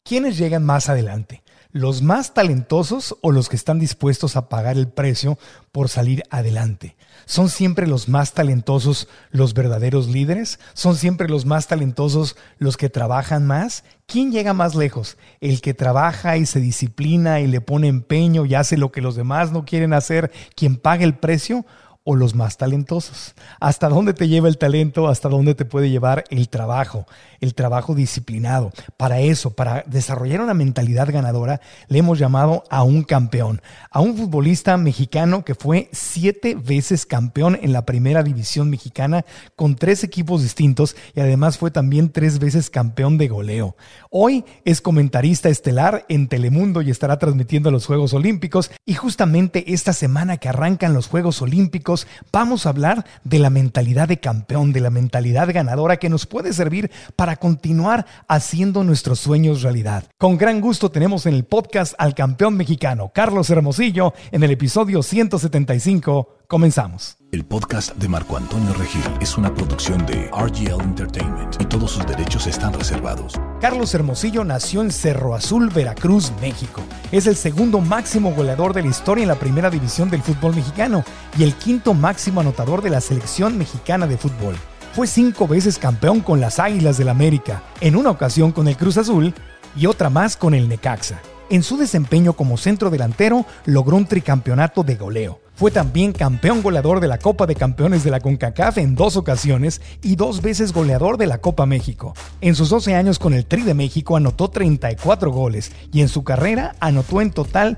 ¿Quiénes llegan más adelante? ¿Los más talentosos o los que están dispuestos a pagar el precio por salir adelante? ¿Son siempre los más talentosos los verdaderos líderes? ¿Son siempre los más talentosos los que trabajan más? ¿Quién llega más lejos? ¿El que trabaja y se disciplina y le pone empeño y hace lo que los demás no quieren hacer, quien paga el precio? ¿O los más talentosos? ¿Hasta dónde te lleva el talento? ¿Hasta dónde te puede llevar el trabajo disciplinado? Para eso, para desarrollar una mentalidad ganadora, le hemos llamado a un campeón, a un futbolista mexicano que fue 7 veces campeón en la primera división mexicana con 3 equipos distintos y además fue también 3 veces campeón de goleo. Hoy es comentarista estelar en Telemundo y estará transmitiendo los Juegos Olímpicos, y justamente esta semana que arrancan los Juegos Olímpicos vamos a hablar de la mentalidad de campeón, de la mentalidad ganadora que nos puede servir para continuar haciendo nuestros sueños realidad. Con gran gusto tenemos en el podcast al campeón mexicano, Carlos Hermosillo, en el episodio 175. Comenzamos. El podcast de Marco Antonio Regil es una producción de RGL Entertainment y todos sus derechos están reservados. Carlos Hermosillo nació en Cerro Azul, Veracruz, México. Es el segundo máximo goleador de la historia en la primera división del fútbol mexicano y el quinto máximo anotador de la selección mexicana de fútbol. Fue 5 veces campeón con las Águilas del América, en una ocasión con el Cruz Azul y otra más con el Necaxa. En su desempeño como centro delantero logró un tricampeonato de goleo. Fue también campeón goleador de la Copa de Campeones de la CONCACAF en 2 ocasiones y 2 veces goleador de la Copa México. En sus 12 años con el Tri de México anotó 34 goles y en su carrera anotó en total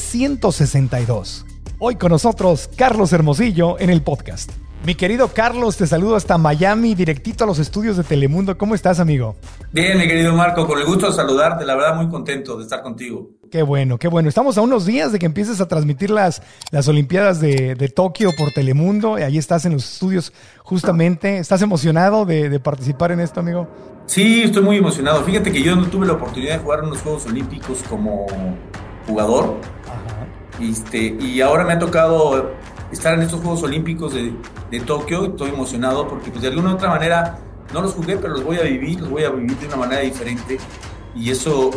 362. Hoy con nosotros, Carlos Hermosillo en el podcast. Mi querido Carlos, te saludo hasta Miami, directito a los estudios de Telemundo. ¿Cómo estás, amigo? Bien, mi querido Marco, con el gusto de saludarte. La verdad, muy contento de estar contigo. Qué bueno, qué bueno. Estamos a unos días de que empieces a transmitir las Olimpiadas de Tokio por Telemundo. Y ahí estás en los estudios justamente. ¿Estás emocionado de participar en esto, amigo? Sí, estoy muy emocionado. Fíjate que yo no tuve la oportunidad de jugar en los Juegos Olímpicos como jugador. Ajá. Y ahora me ha tocado estar en estos Juegos Olímpicos de Tokio. Estoy emocionado porque pues, de alguna u otra manera no los jugué, pero los voy a vivir de una manera diferente. Y eso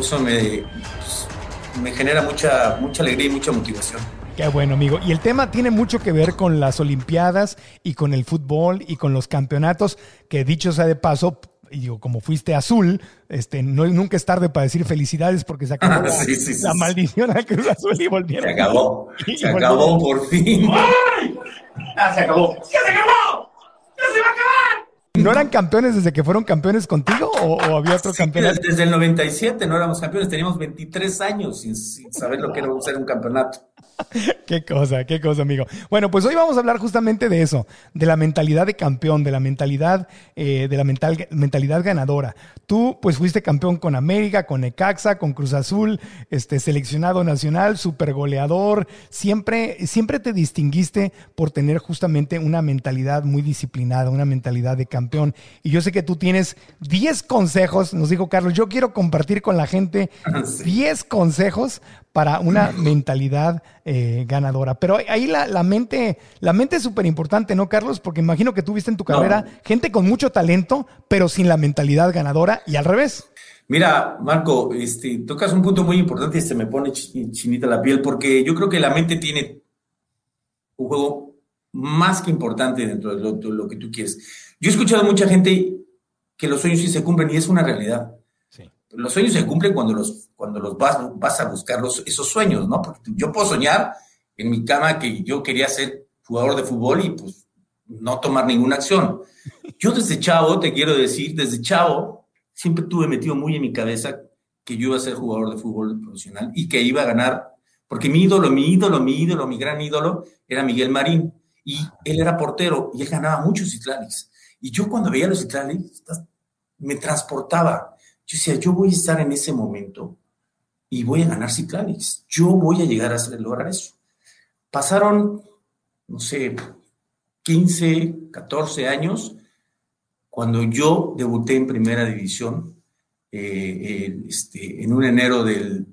me genera mucha alegría y mucha motivación. Qué bueno, amigo. Y el tema tiene mucho que ver con las Olimpiadas y con el fútbol y con los campeonatos, que dicho sea de paso, y digo, como fuiste azul, nunca es tarde para decir felicidades porque se acabó la maldición al Cruz Azul y volvieron. Se acabó por fin. ¡Ay! ¡Ya se acabó! ¡Ya se acabó! ¡Ya se va a acabar! ¿No eran campeones desde que fueron campeones contigo o había otro campeonato? Desde el 97 no éramos campeones, teníamos 23 años sin saber lo que era ser un campeonato. Qué cosa, amigo. Bueno, pues hoy vamos a hablar justamente de eso, de la mentalidad de campeón, de la mentalidad mentalidad ganadora. Tú, pues, fuiste campeón con América, con Necaxa, con Cruz Azul, seleccionado nacional, super goleador. Siempre te distinguiste por tener justamente una mentalidad muy disciplinada, una mentalidad de campeón. Y yo sé que tú tienes 10 consejos, nos dijo Carlos, yo quiero compartir con la gente 10 consejos para una mentalidad ganadora. Pero ahí la mente es súper importante, ¿no, Carlos? Porque imagino que tú viste en tu carrera gente con mucho talento, pero sin la mentalidad ganadora y al revés. Mira, Marco, tocas un punto muy importante y se me pone chinita la piel, porque yo creo que la mente tiene un juego más que importante dentro de lo que tú quieres. Yo he escuchado a mucha gente que los sueños sí se cumplen y es una realidad. Los sueños se cumplen cuando los vas a buscar esos sueños, ¿no? Porque yo puedo soñar en mi cama que yo quería ser jugador de fútbol y pues no tomar ninguna acción. Yo desde chavo, te quiero decir, siempre tuve metido muy en mi cabeza que yo iba a ser jugador de fútbol profesional y que iba a ganar, porque mi gran ídolo era Miguel Marín y él era portero y él ganaba muchos Citlalix. Y yo cuando veía los Citlalix me transportaba. Yo decía, yo voy a estar en ese momento y voy a ganar Citlalix. Yo voy a llegar a lograr eso. Pasaron, no sé, 15, 14 años cuando yo debuté en Primera División en un enero del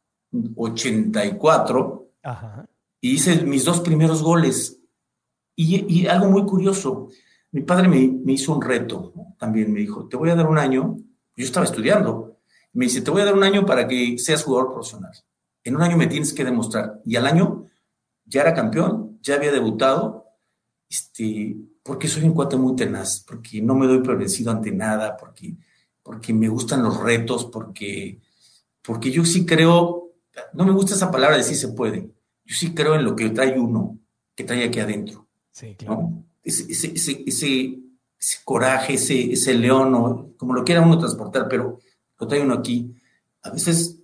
84. Ajá. Y hice mis 2 primeros goles. Y algo muy curioso, mi padre me hizo un reto, ¿no? También me dijo, te voy a dar un año. Yo estaba estudiando Me dice, te voy a dar un año para que seas jugador profesional. En un año me tienes que demostrar. Y al año ya era campeón, ya había debutado, porque soy un cuate muy tenaz, porque no me doy por vencido ante nada, porque me gustan los retos, porque yo sí creo, no me gusta esa palabra de sí se puede, yo sí creo en lo que trae uno, que trae aquí adentro. Sí, claro. ¿No? Ese coraje, ese león, o como lo quiera uno transportar, pero lo trae uno aquí. A veces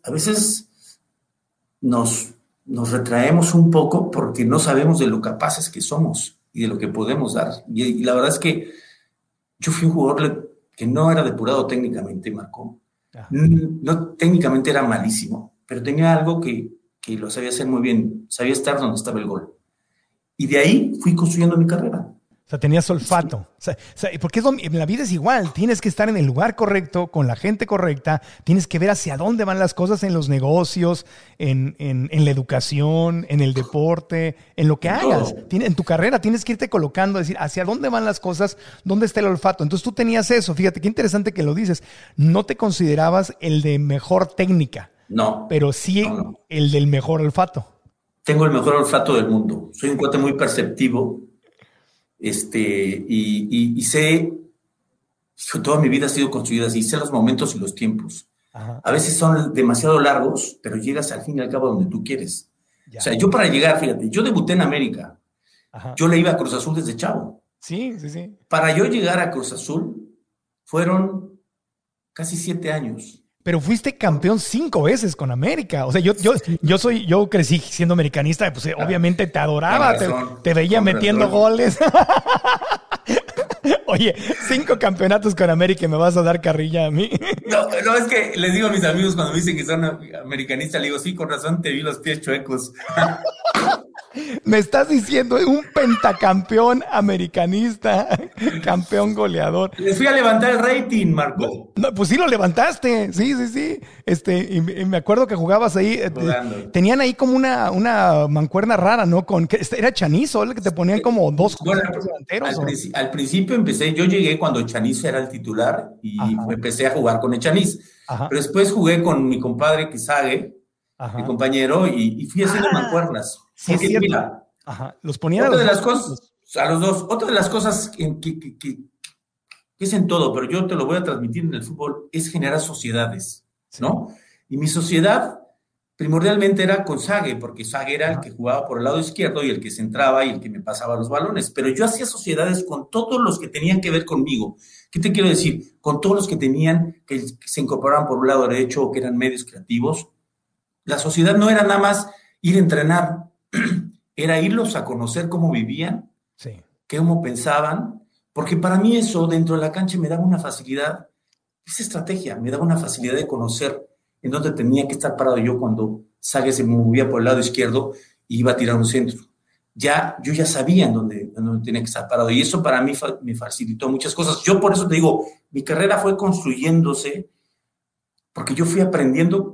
nos retraemos un poco porque no sabemos de lo capaces que somos y de lo que podemos dar. Y la verdad es que yo fui un jugador que no era depurado técnicamente, Marco. No, técnicamente era malísimo, pero tenía algo que lo sabía hacer muy bien. Sabía estar donde estaba el gol. Y de ahí fui construyendo mi carrera. O sea, tenías olfato. O sea, porque en la vida es igual. Tienes que estar en el lugar correcto, con la gente correcta. Tienes que ver hacia dónde van las cosas en los negocios, en la educación, en el deporte, en lo que hagas. En tu carrera tienes que irte colocando, decir, hacia dónde van las cosas, dónde está el olfato. Entonces tú tenías eso. Fíjate, qué interesante que lo dices. No te considerabas el de mejor técnica. No. Pero sí el del mejor olfato. Tengo el mejor olfato del mundo. Soy un cuate muy perceptivo. Y sé, toda mi vida ha sido construida así, sé los momentos y los tiempos. Ajá. A veces son demasiado largos, pero llegas al fin y al cabo donde tú quieres. Ya. O sea, yo para llegar, fíjate, yo debuté en América. Ajá. Yo le iba a Cruz Azul desde chavo. Sí. Para yo llegar a Cruz Azul fueron casi 7 años. Pero fuiste campeón 5 veces con América. O sea, yo crecí siendo americanista, pues obviamente te adoraba, te veía metiendo goles. Oye, 5 campeonatos con América y me vas a dar carrilla a mí. No, es que les digo a mis amigos cuando me dicen que son americanistas, le digo, sí, con razón te vi los pies chuecos. Me estás diciendo un pentacampeón americanista, campeón goleador. Les fui a levantar el rating, Marco. No, pues sí lo levantaste, sí. Y me acuerdo que jugabas ahí. Tenían ahí como una mancuerna rara, ¿no? Era Chanizo, el que te ponían como 2 jugadores delanteros. Al principio empecé, yo llegué cuando Chanizo era el titular y empecé a jugar con el Chaniz. Pero después jugué con mi compadre Quizague, mi compañero, y fui haciendo mancuernas. Sí, es cierto. Mira, los ponían a los dos. Otra de las cosas que es en todo, pero yo te lo voy a transmitir en el fútbol, es generar sociedades, ¿no? Y mi sociedad primordialmente era con Sague, porque Sague era el que jugaba por el lado izquierdo y el que centraba y el que me pasaba los balones. Pero yo hacía sociedades con todos los que tenían que ver conmigo. ¿Qué te quiero decir? Con todos los que se incorporaban por un lado derecho o que eran medios creativos. La sociedad no era nada más ir a entrenar, era irlos a conocer cómo vivían, cómo pensaban, porque para mí eso dentro de la cancha me daba una facilidad, esa estrategia, me daba una facilidad de conocer en dónde tenía que estar parado yo cuando Sague se movía por el lado izquierdo y iba a tirar un centro. Yo ya sabía en dónde tenía que estar parado y eso para mí me facilitó muchas cosas. Yo por eso te digo, mi carrera fue construyéndose porque yo fui aprendiendo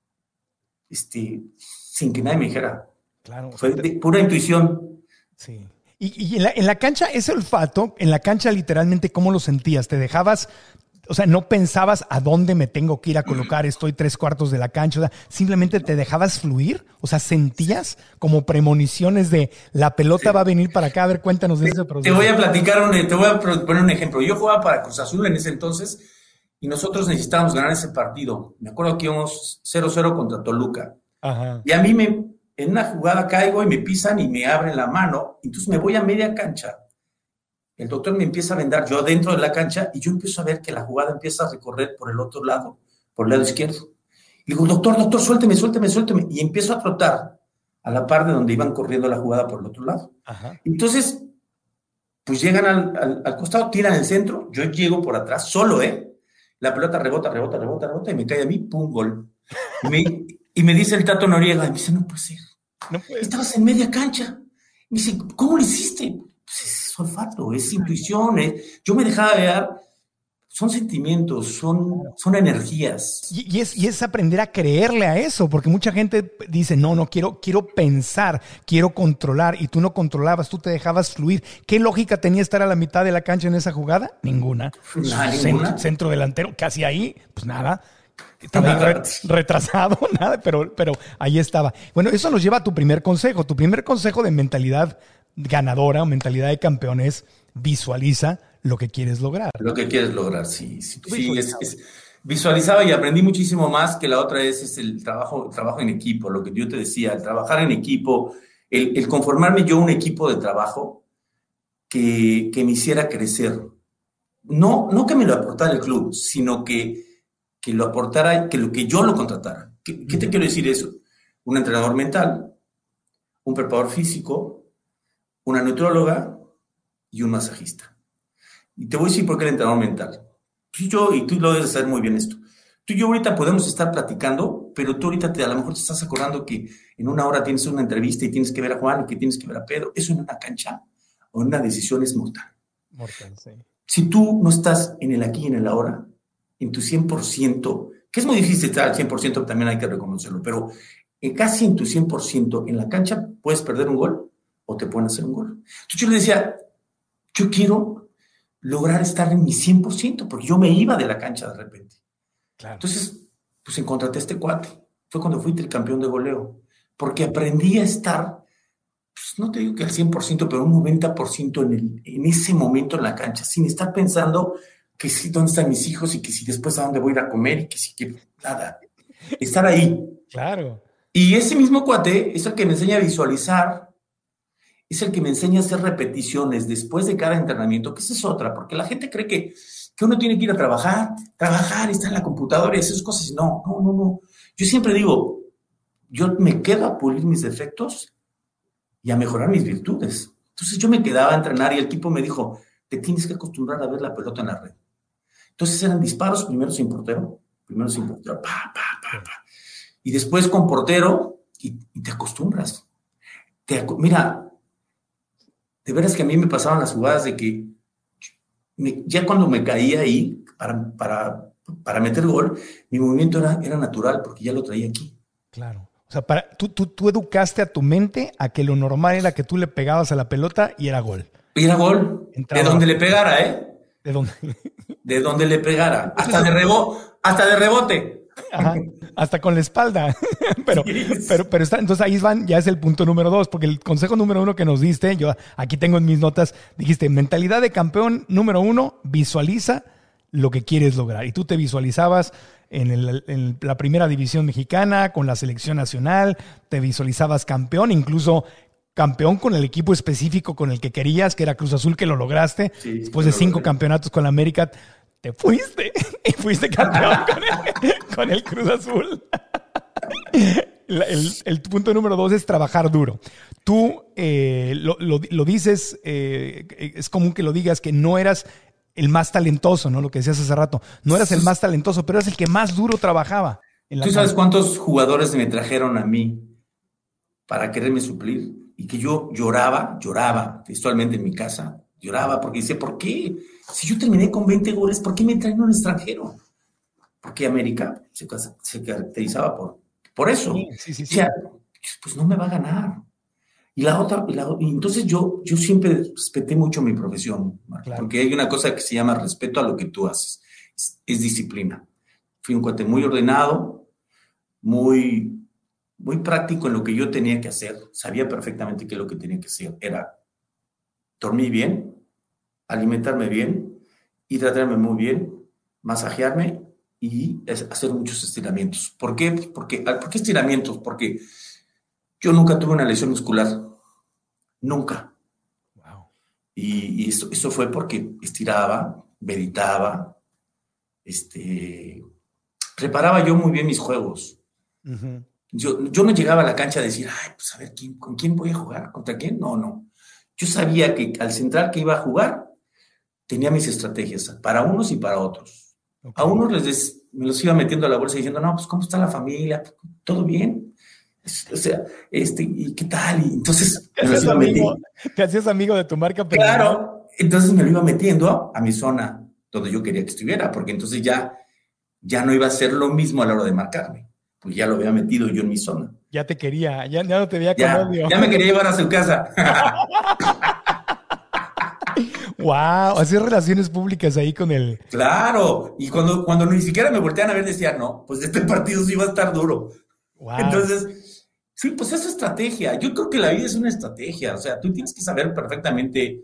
sin que nadie me dijera. Claro. Fue de pura intuición. Sí. Y en la cancha, ese olfato, en la cancha literalmente, ¿cómo lo sentías? ¿Te dejabas, o sea, no pensabas a dónde me tengo que ir a colocar, estoy 3/4 de la cancha, o sea, simplemente te dejabas fluir? O sea, ¿sentías como premoniciones de la pelota va a venir para acá? A ver, cuéntanos de ese proceso. Te voy a poner un ejemplo. Yo jugaba para Cruz Azul en ese entonces y nosotros necesitábamos ganar ese partido. Me acuerdo que íbamos 0-0 contra Toluca. Ajá. Y a mí en una jugada caigo y me pisan y me abren la mano. Entonces me voy a media cancha. El doctor me empieza a vendar yo dentro de la cancha y yo empiezo a ver que la jugada empieza a recorrer por el otro lado, por el lado izquierdo. Y digo, doctor, suélteme. Y empiezo a trotar a la par de donde iban corriendo la jugada por el otro lado. Ajá. Entonces, pues llegan al costado, tiran el centro, yo llego por atrás, solo, la pelota rebota y me cae a mí, pum, gol. Y me dice el Tato Noriega, y me dice, no puede ser. Estabas en media cancha. Me dice, ¿cómo lo hiciste? Pues es olfato, es intuición. Yo me dejaba ver, son sentimientos, son energías. Y es aprender a creerle a eso, porque mucha gente dice, no, quiero pensar, quiero controlar, y tú no controlabas, tú te dejabas fluir. ¿Qué lógica tenía estar a la mitad de la cancha en esa jugada? Ninguna. Ninguna. Centro delantero, casi ahí, pues nada. Estaba ahí retrasado, nada, pero ahí estaba. Bueno, eso nos lleva a tu primer consejo. Tu primer consejo de mentalidad ganadora, mentalidad de campeón es visualiza lo que quieres lograr. Lo que quieres lograr, sí. Sí, visualizaba y aprendí muchísimo más que la otra es el trabajo en equipo, lo que yo te decía, el trabajar en equipo, el conformarme yo un equipo de trabajo que me hiciera crecer. No que me lo aportara el club, sino que lo aportara, que yo lo contratara. ¿Qué te quiero decir eso? Un entrenador mental, un preparador físico, una nutrióloga y un masajista. Y te voy a decir por qué el entrenador mental. Y tú lo debes saber muy bien esto. Tú y yo ahorita podemos estar platicando, pero tú ahorita a lo mejor te estás acordando que en una hora tienes una entrevista y tienes que ver a Juan y que tienes que ver a Pedro. Eso en una cancha o en una decisión es mortal. Mortal, sí. Si tú no estás en el aquí y en el ahora, en tu 100%, que es muy difícil estar al 100%, también hay que reconocerlo, pero casi en tu 100% en la cancha puedes perder un gol o te pueden hacer un gol. Entonces yo le decía, yo quiero lograr estar en mi 100%, porque yo me iba de la cancha de repente. Claro. Entonces, pues encontré a este cuate. Fue cuando fui tricampeón de goleo, porque aprendí a estar, pues no te digo que al 100%, pero un 90% en ese momento en la cancha, sin estar pensando que si dónde están mis hijos y que si después a dónde voy a ir a comer y que si que nada. Estar ahí. Claro. Y ese mismo cuate es el que me enseña a visualizar, es el que me enseña a hacer repeticiones después de cada entrenamiento, que esa es otra, porque la gente cree que uno tiene que ir a trabajar, estar en la computadora y esas cosas. No. Yo siempre digo, yo me quedo a pulir mis defectos y a mejorar mis virtudes. Entonces yo me quedaba a entrenar y el tipo me dijo, te tienes que acostumbrar a ver la pelota en la red. Entonces eran disparos, primero sin portero, pa. Y después con portero y te acostumbras. Mira, de veras que a mí me pasaban las jugadas de que ya cuando me caía ahí para meter gol, mi movimiento era natural porque ya lo traía aquí. Claro. O sea, tú educaste a tu mente a que lo normal era que tú le pegabas a la pelota y era gol. Y era gol. Entraba. De donde le pegara, ¿eh? ¿De dónde? De donde le pegara. Hasta de rebote. Ajá, hasta con la espalda. pero está, entonces ahí ya es el punto número 2, porque el consejo número 1 que nos diste, yo aquí tengo en mis notas, dijiste, mentalidad de campeón número 1, visualiza lo que quieres lograr. Y tú te visualizabas en la primera división mexicana, con la selección nacional, te visualizabas campeón, incluso campeón con el equipo específico con el que querías, que era Cruz Azul, que lo lograste. Sí, después de 5 campeonatos con la América, te fuiste y fuiste campeón con el Cruz Azul. El punto número 2 es trabajar duro. Tú lo dices, es común que lo digas, que no eras el más talentoso, ¿no? Lo que decías hace rato. No eras el más talentoso, pero eras el que más duro trabajaba. ¿Tú sabes cuántos jugadores me trajeron a mí para quererme suplir? Y que yo lloraba textualmente en mi casa. Lloraba porque decía, ¿por qué? Si yo terminé con 20 goles, ¿por qué me traen un extranjero? Porque América se caracterizaba por eso. Sí. O sea, pues no me va a ganar. Y entonces yo siempre respeté mucho mi profesión, claro. Porque hay una cosa que se llama respeto a lo que tú haces. Es disciplina. Fui un cuate muy ordenado, muy práctico en lo que yo tenía que hacer. Sabía perfectamente que lo que tenía que hacer era dormir bien, alimentarme bien, hidratarme muy bien, masajearme y hacer muchos estiramientos. ¿Por qué? ¿Por qué estiramientos? Porque yo nunca tuve una lesión muscular. Nunca. Wow. Y eso fue porque estiraba, meditaba, preparaba yo muy bien mis juegos. Uh-huh. Yo no llegaba a la cancha a decir, ay, pues a ver, ¿con quién voy a jugar? ¿Contra quién? No. Yo sabía que al central que iba a jugar, tenía mis estrategias, para unos y para otros. Okay. A unos me los iba metiendo a la bolsa diciendo, no, pues, ¿cómo está la familia? ¿Todo bien? O sea, ¿y qué tal? Y entonces te hacías amigo de tu marca personal. Claro, entonces me lo iba metiendo a mi zona donde yo quería que estuviera, porque entonces ya no iba a ser lo mismo a la hora de marcarme. Pues ya lo había metido yo en mi zona. Ya te quería, ya no te veía con odio. Ya me quería llevar a su casa. Wow, hacer relaciones públicas ahí con el... Claro, y cuando ni siquiera me voltean a ver, decían, no, pues este partido sí va a estar duro. Wow. Entonces, sí, pues es estrategia. Yo creo que la vida es una estrategia. O sea, tú tienes que saber perfectamente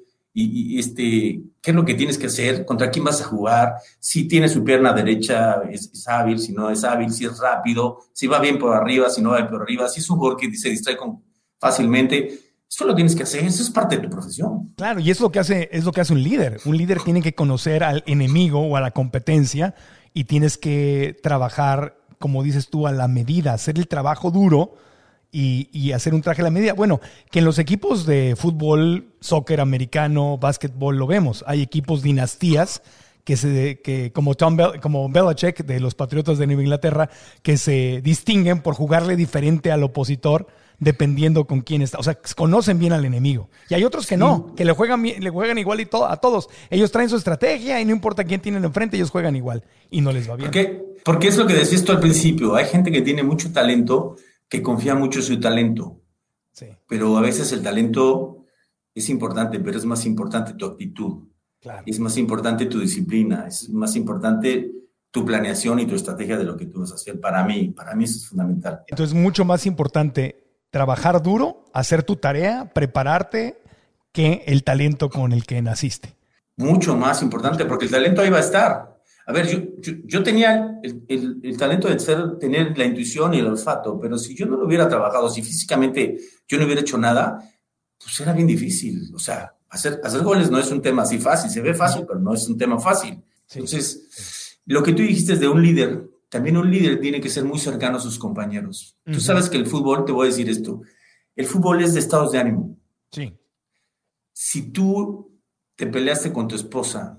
qué es lo que tienes que hacer, contra quién vas a jugar, si tiene su pierna derecha, es hábil, si no es hábil, si es rápido, si va bien por arriba, si no va bien por arriba, si es un jugador que se distrae fácilmente. Eso lo tienes que hacer, eso es parte de tu profesión. Claro, y es lo que hace un líder. Un líder tiene que conocer al enemigo o a la competencia y tienes que trabajar, como dices tú, a la medida, hacer el trabajo duro y hacer un traje a la medida. Bueno, que en los equipos de fútbol, soccer americano, básquetbol lo vemos. Hay equipos dinastías que como Belichick de los Patriotas de Nueva Inglaterra, que se distinguen por jugarle diferente al opositor dependiendo con quién está. O sea, conocen bien al enemigo. Y hay otros que no, que le juegan igual a todos. Ellos traen su estrategia y no importa quién tienen enfrente, ellos juegan igual y no les va bien. Porque es lo que decías tú al principio. Hay gente que tiene mucho talento, que confía mucho en su talento. Sí. Pero a veces el talento es importante, pero es más importante tu actitud. Claro. Es más importante tu disciplina. Es más importante tu planeación y tu estrategia de lo que tú vas a hacer. Para mí eso es fundamental. Entonces, mucho más importante trabajar duro, hacer tu tarea, prepararte, que el talento con el que naciste. Mucho más importante, porque el talento ahí va a estar. A ver, yo tenía el talento de tener la intuición y el olfato, pero si yo no lo hubiera trabajado, si físicamente yo no hubiera hecho nada, pues era bien difícil. O sea, hacer goles no es un tema así fácil, se ve fácil, pero no es un tema fácil. Sí. Entonces, lo que tú dijiste es de un líder, también un líder tiene que ser muy cercano a sus compañeros. Uh-huh. Tú sabes que el fútbol, te voy a decir esto, el fútbol es de estados de ánimo. Sí. Si tú te peleaste con tu esposa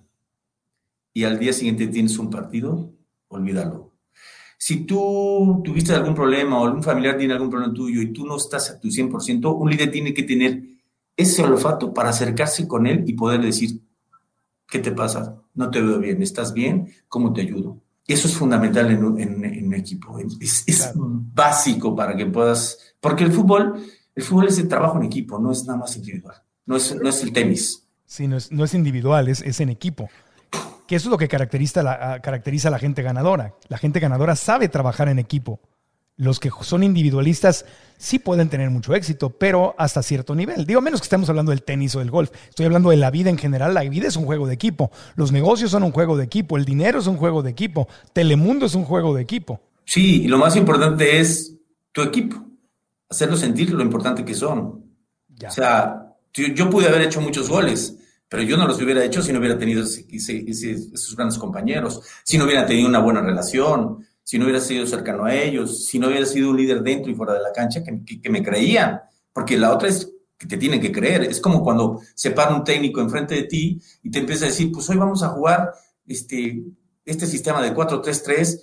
y al día siguiente tienes un partido, olvídalo. Si tú tuviste algún problema o algún familiar tiene algún problema tuyo y tú no estás a tu 100%, un líder tiene que tener ese olfato para acercarse con él y poder decir, ¿qué te pasa? No te veo bien, ¿estás bien? ¿Cómo te ayudo? Eso es fundamental en un equipo. Es claro. Básico para que puedas... Porque el fútbol es el trabajo en equipo, no es nada más individual. No es el tenis. Sí, no es individual, es en equipo. Que eso es lo que caracteriza a la gente ganadora. La gente ganadora sabe trabajar en equipo. Los que son individualistas sí pueden tener mucho éxito, pero hasta cierto nivel. Digo, menos que estemos hablando del tenis o del golf. Estoy hablando de la vida en general. La vida es un juego de equipo. Los negocios son un juego de equipo. El dinero es un juego de equipo. Telemundo es un juego de equipo. Sí, y lo más importante es tu equipo. Hacerlos sentir lo importante que son. Ya. O sea, yo pude haber hecho muchos goles, pero yo no los hubiera hecho si no hubiera tenido esos grandes compañeros, si no hubiera tenido una buena relación, si no hubiera sido cercano a ellos, si no hubiera sido un líder dentro y fuera de la cancha que me creían. Porque la otra es que te tienen que creer. Es como cuando se para un técnico enfrente de ti y te empieza a decir, pues hoy vamos a jugar este sistema de 4-3-3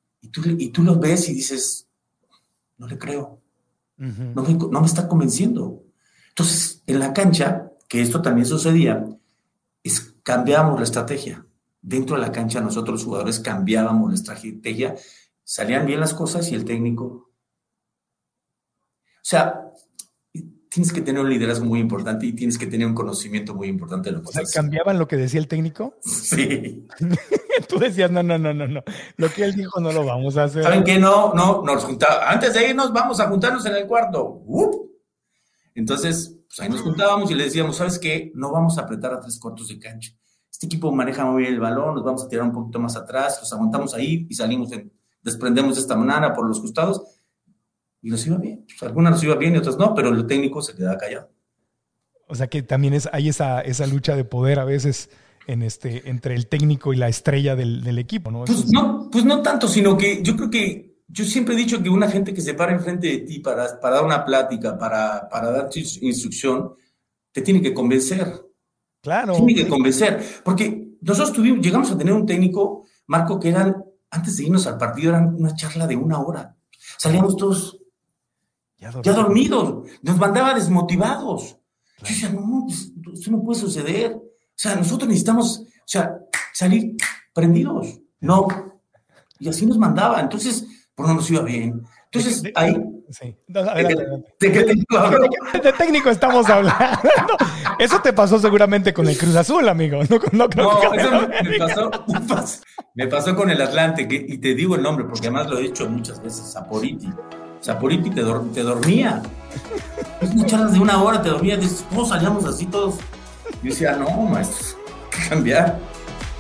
y tú lo ves y dices, no le creo. Uh-huh. No me está convenciendo. Entonces, en la cancha, que esto también sucedía, cambiábamos la estrategia. Dentro de la cancha nosotros los jugadores cambiábamos la estrategia, salían bien las cosas y el técnico... O sea, tienes que tener un liderazgo muy importante y tienes que tener un conocimiento muy importante de lo que estás haciendo. ¿Cambiaban lo que decía el técnico? Sí. Tú decías, no. Lo que él dijo no lo vamos a hacer. ¿Saben qué? No, nos juntamos. Antes de irnos, vamos a juntarnos en el cuarto. Entonces, pues ahí nos juntábamos y le decíamos, ¿sabes qué? No vamos a apretar a 3/4 de cancha. Este equipo maneja muy bien el balón, nos vamos a tirar un poquito más atrás, los aguantamos ahí y desprendemos de esta manera por los costados y nos iba bien. Pues algunas nos iba bien y otras no, pero el técnico se quedaba callado. O sea que también hay esa lucha de poder a veces entre el técnico y la estrella del equipo, ¿no? Pues no tanto, sino que yo creo que yo siempre he dicho que una gente que se para enfrente de ti para dar una plática, para dar instrucción, te tiene que convencer. Claro. Tiene que convencer. Porque nosotros llegamos a tener un técnico, Marco, que antes de irnos al partido, eran una charla de 1 hora. Salíamos todos ya dormidos. Nos mandaba desmotivados. Claro. Yo decía, no, eso no puede suceder. O sea, nosotros necesitamos, salir prendidos. No. Y así nos mandaba. Entonces, pero no nos iba bien. Entonces, ahí... Sí. No, adelante. ¿De qué técnico hablo? De técnico estamos hablando. Eso te pasó seguramente con el Cruz Azul, amigo. No creo que eso me pasó con el Atlante, y te digo el nombre porque además lo he dicho muchas veces, Saporiti te dormía. Unas charlas de 1 hora te dormía, dices, ¿cómo salíamos así todos? Yo decía, no, maestro, hay que cambiar.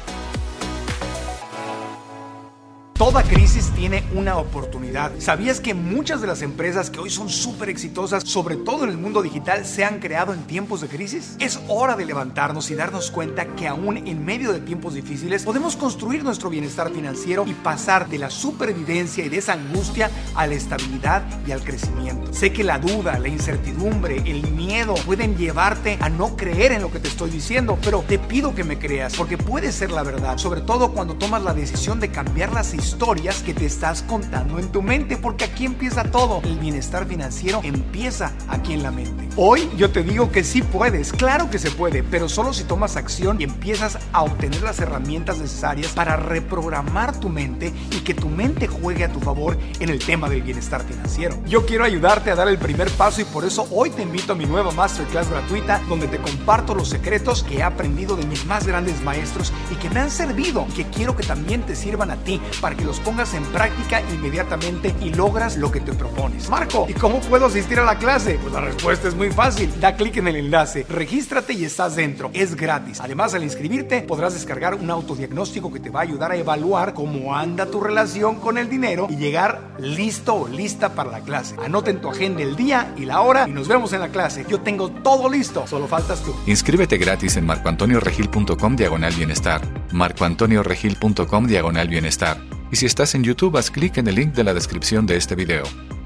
Toda crisis tiene una oportunidad. ¿Sabías que muchas de las empresas que hoy son súper exitosas, sobre todo en el mundo digital, se han creado en tiempos de crisis? Es hora de levantarnos y darnos cuenta que aún en medio de tiempos difíciles podemos construir nuestro bienestar financiero y pasar de la supervivencia y de esa angustia a la estabilidad y al crecimiento. Sé que la duda, la incertidumbre, el miedo pueden llevarte a no creer en lo que te estoy diciendo, pero te pido que me creas porque puede ser la verdad, sobre todo cuando tomas la decisión de cambiar las historias que te estás contando en tu mente, porque aquí empieza todo. El bienestar financiero empieza aquí en la mente. Hoy yo te digo que sí puedes, claro que se puede, pero solo si tomas acción y empiezas a obtener las herramientas necesarias para reprogramar tu mente y que tu mente juegue a tu favor en el tema del bienestar financiero. Yo quiero ayudarte a dar el primer paso y por eso hoy te invito a mi nueva masterclass gratuita donde te comparto los secretos que he aprendido de mis más grandes maestros y que me han servido y que quiero que también te sirvan a ti para que los pongas en práctica inmediatamente y logras lo que te propones. Marco, ¿y cómo puedo asistir a la clase? Pues la respuesta es muy fácil. Da clic en el enlace, regístrate y estás dentro. Es gratis. Además, al inscribirte, podrás descargar un autodiagnóstico que te va a ayudar a evaluar cómo anda tu relación con el dinero y llegar listo o lista para la clase. Anota en tu agenda el día y la hora y nos vemos en la clase. Yo tengo todo listo, solo faltas tú. Inscríbete gratis en marcoantonioregil.com/bienestar. marcoantonioregil.com/bienestar. Y si estás en YouTube, haz clic en el link de la descripción de este video.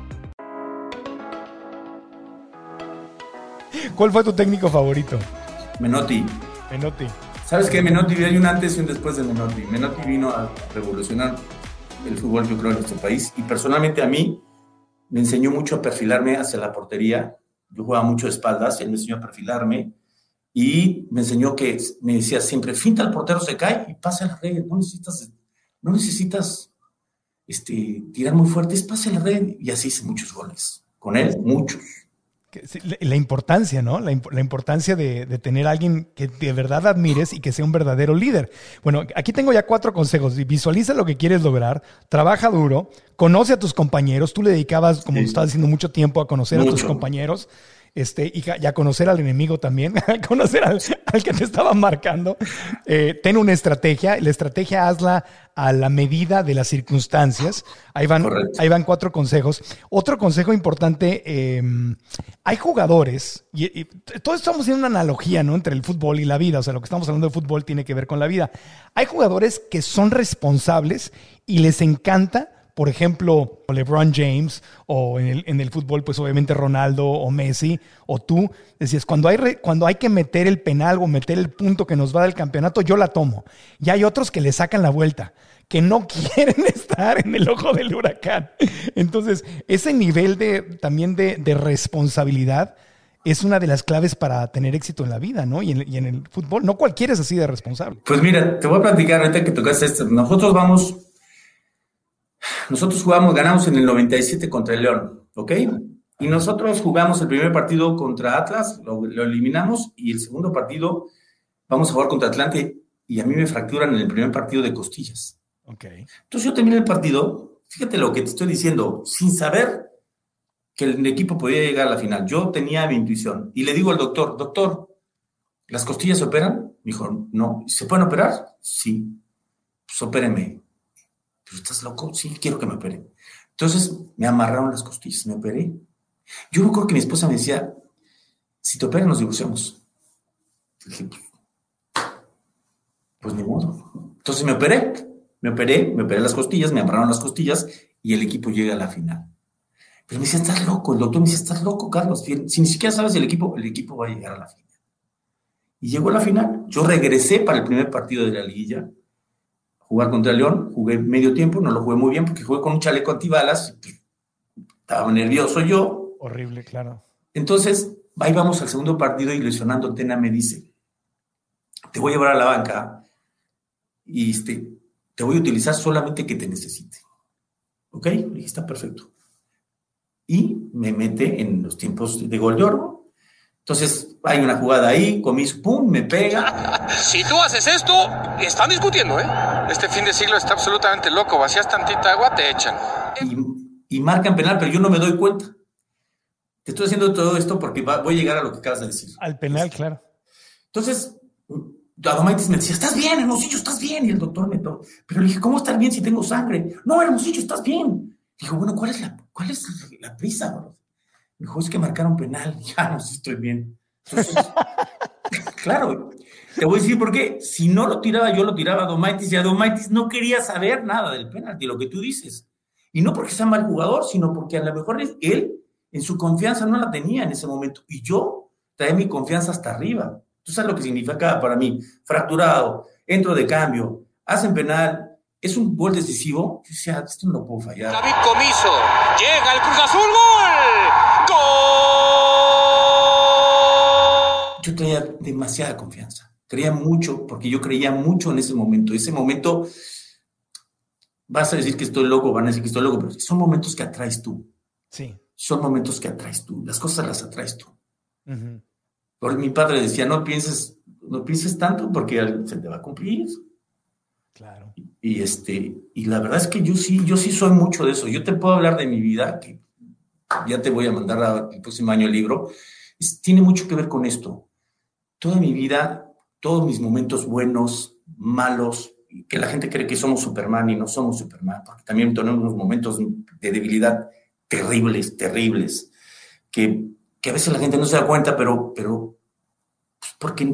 ¿Cuál fue tu técnico favorito? Menotti. ¿Sabes qué? Menotti, hay un antes y un después de Menotti. Menotti vino a revolucionar el fútbol, yo creo, en nuestro país. Y personalmente a mí me enseñó mucho a perfilarme hacia la portería. Yo jugaba mucho de espaldas, él me enseñó a perfilarme. Y me enseñó que, me decía siempre, finta al portero, se cae y pasa la red. No necesitas tirar muy fuerte, es pase la red. Y así hice muchos goles. Con él, muchos. La importancia, ¿no? La importancia de tener a alguien que de verdad admires y que sea un verdadero líder. Bueno, aquí tengo ya 4 consejos. Visualiza lo que quieres lograr, trabaja duro, conoce a tus compañeros. Tú le dedicabas, como lo estabas diciendo, mucho tiempo a conocer a tus compañeros. Y a conocer al enemigo también, a conocer al que te estaba marcando. Ten una estrategia, la estrategia hazla a la medida de las circunstancias. Ahí van 4 consejos. Otro consejo importante, hay jugadores, y todos estamos haciendo una analogía, ¿no?, entre el fútbol y la vida. O sea, lo que estamos hablando de fútbol tiene que ver con la vida. Hay jugadores que son responsables y les encanta. Por ejemplo, LeBron James, o en el fútbol, pues obviamente Ronaldo o Messi, o tú, decías, cuando hay que meter el penal o meter el punto que nos va del campeonato, yo la tomo. Y hay otros que le sacan la vuelta, que no quieren estar en el ojo del huracán. Entonces, ese nivel también de responsabilidad es una de las claves para tener éxito en la vida, ¿no? Y en el fútbol, no cualquiera es así de responsable. Pues mira, te voy a platicar ahorita que tocaste esto. Nosotros ganamos en el 97 contra el León, ¿ok? Y nosotros jugamos el primer partido contra Atlas, lo eliminamos, y el segundo partido vamos a jugar contra Atlante, y a mí me fracturan en el primer partido de costillas. Okay. Entonces yo terminé el partido, fíjate lo que te estoy diciendo, sin saber que el equipo podía llegar a la final. Yo tenía mi intuición, y le digo al doctor, ¿las costillas se operan? Me dijo, no. ¿Se pueden operar? Sí. Pues opéreme. ¿Pero estás loco? Sí, quiero que me operen. Entonces me amarraron las costillas, me operé. Yo me acuerdo que mi esposa me decía, si te operan nos divorciamos. Dije, pues ni modo. Entonces me operé las costillas, me amarraron las costillas y el equipo llega a la final. Pero me decía, estás loco. El doctor me decía, estás loco, Carlos. Si ni siquiera sabes el equipo va a llegar a la final. Y llegó a la final. Yo regresé para el primer partido de la liguilla. Jugar contra el León, jugué medio tiempo, no lo jugué muy bien porque jugué con un chaleco antibalas, estaba nervioso yo. Horrible, claro. Entonces, ahí vamos al segundo partido y Luis Fernando Tena me dice, te voy a llevar a la banca y te voy a utilizar solamente que te necesite. Ok, le dije, está perfecto. Y me mete en los tiempos de gol de oro. Entonces, hay una jugada ahí, Comiso, pum, me pega. Si tú haces esto, están discutiendo, ¿eh? Este fin de siglo está absolutamente loco. Vacías tantita agua, te echan. Y marcan penal, pero yo no me doy cuenta. Te estoy haciendo todo esto porque voy a llegar a lo que acabas de decir. Al penal, claro. Entonces, Adomaitis me decía, ¿estás bien, Hermosillo? ¿Estás bien? Y el doctor me tocó. Pero le dije, ¿cómo estar bien si tengo sangre? No, Hermosillo, ¿estás bien? Dijo, bueno, ¿cuál es la prisa, bro? Me dijo, es que marcaron penal. Ya, no sé si estoy bien. Entonces, claro, te voy a decir por qué. Si no lo tiraba, yo lo tiraba a Adomaitis y Adomaitis no quería saber nada del penal, de lo que tú dices. Y no porque sea mal jugador, sino porque a lo mejor él, en su confianza, no la tenía en ese momento. Y yo traía mi confianza hasta arriba. ¿Tú sabes lo que significa para mí? Fracturado, entro de cambio, hacen penal, es un gol decisivo. Yo decía, esto no lo puedo fallar. David Comiso, llega el Cruz Azul, ¡gol! ¡Gol! Yo traía demasiada confianza. Creía mucho, porque yo creía mucho en ese momento. Ese momento, vas a decir que estoy loco, van a decir que estoy loco, pero son momentos que atraes tú. Sí. Son momentos que atraes tú. Las cosas las atraes tú. Uh-huh. Porque mi padre decía, no pienses tanto porque se te va a cumplir. Claro. Y la verdad es que yo sí soy mucho de eso. Yo te puedo hablar de mi vida, que ya te voy a mandar el próximo año el libro. Tiene mucho que ver con esto. Toda mi vida, todos mis momentos buenos, malos, que la gente cree que somos Superman y no somos Superman, porque también tenemos unos momentos de debilidad terribles, que a veces la gente no se da cuenta, pero porque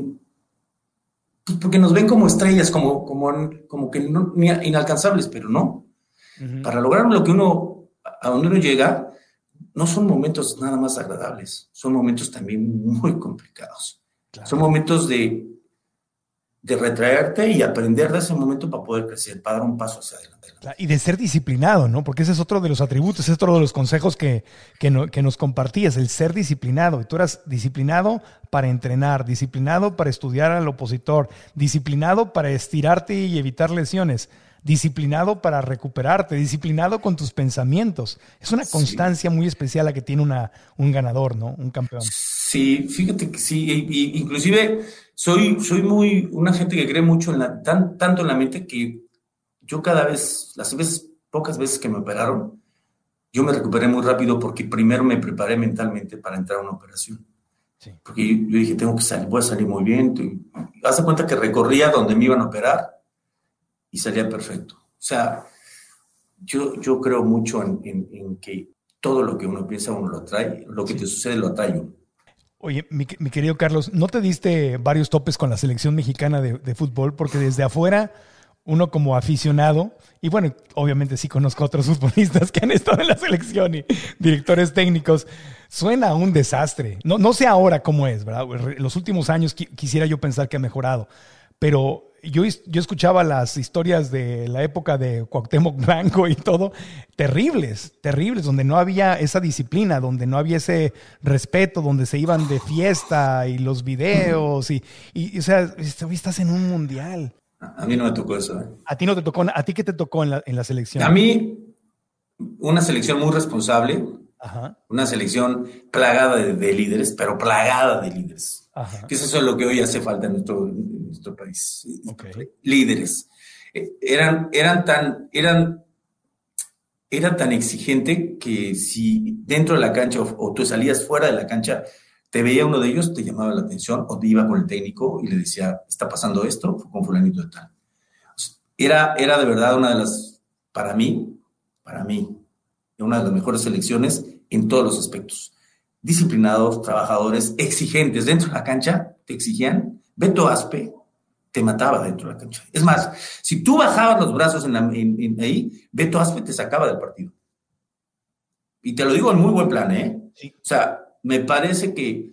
nos ven como estrellas, como que no, inalcanzables, pero no. Uh-huh. Para lograr a donde uno llega, no son momentos nada más agradables, son momentos también muy complicados. Claro. Son momentos de retraerte y aprender de ese momento para poder crecer, para dar un paso hacia adelante. Y de ser disciplinado, ¿no? Porque ese es otro de los atributos, ese es otro de los consejos que nos compartías, el ser disciplinado. Y tú eras disciplinado para entrenar, disciplinado para estudiar al opositor, disciplinado para estirarte y evitar lesiones, disciplinado para recuperarte, disciplinado con tus pensamientos. Es una constancia muy especial la que tiene un ganador, ¿no? Un campeón. Sí, fíjate que sí, inclusive soy muy una gente que cree mucho tanto en la mente que yo cada vez, pocas veces que me operaron, yo me recuperé muy rápido porque primero me preparé mentalmente para entrar a una operación. Sí. Porque yo dije, voy a salir muy bien. Haz de cuenta que recorría donde me iban a operar y salía perfecto. O sea, yo creo mucho en que todo lo que uno piensa uno lo atrae, lo que te sucede lo atrae uno. Oye, mi querido Carlos, ¿no te diste varios topes con la selección mexicana de fútbol? Porque desde afuera, uno como aficionado, y bueno, obviamente sí conozco a otros futbolistas que han estado en la selección y directores técnicos, suena un desastre. No sé ahora cómo es, ¿verdad? En los últimos años quisiera yo pensar que ha mejorado, pero yo escuchaba las historias de la época de Cuauhtémoc Blanco y todo, terribles, donde no había esa disciplina, donde no había ese respeto, donde se iban de fiesta y los videos y o sea, hoy estás en un mundial. A mí no me tocó eso. ¿A ti no te tocó? ¿A ti qué te tocó en la selección? A mí, una selección muy responsable. Ajá. Una selección plagada de líderes, pero plagada de líderes. Ajá. Que eso es lo que hoy hace falta en nuestro país. Okay. Líderes. Era tan exigente que si dentro de la cancha o tú salías fuera de la cancha, te veía uno de ellos, te llamaba la atención o te iba con el técnico y le decía, está pasando esto con fulanito de tal. Era de verdad una de las, para mí, una de las mejores selecciones en todos los aspectos. Disciplinados, trabajadores, exigentes. Dentro de la cancha te exigían. Beto Aspe te mataba dentro de la cancha. Es más, si tú bajabas los brazos ahí, Beto Aspe te sacaba del partido. Y te lo digo en muy buen plan, ¿eh? Sí. O sea, me parece que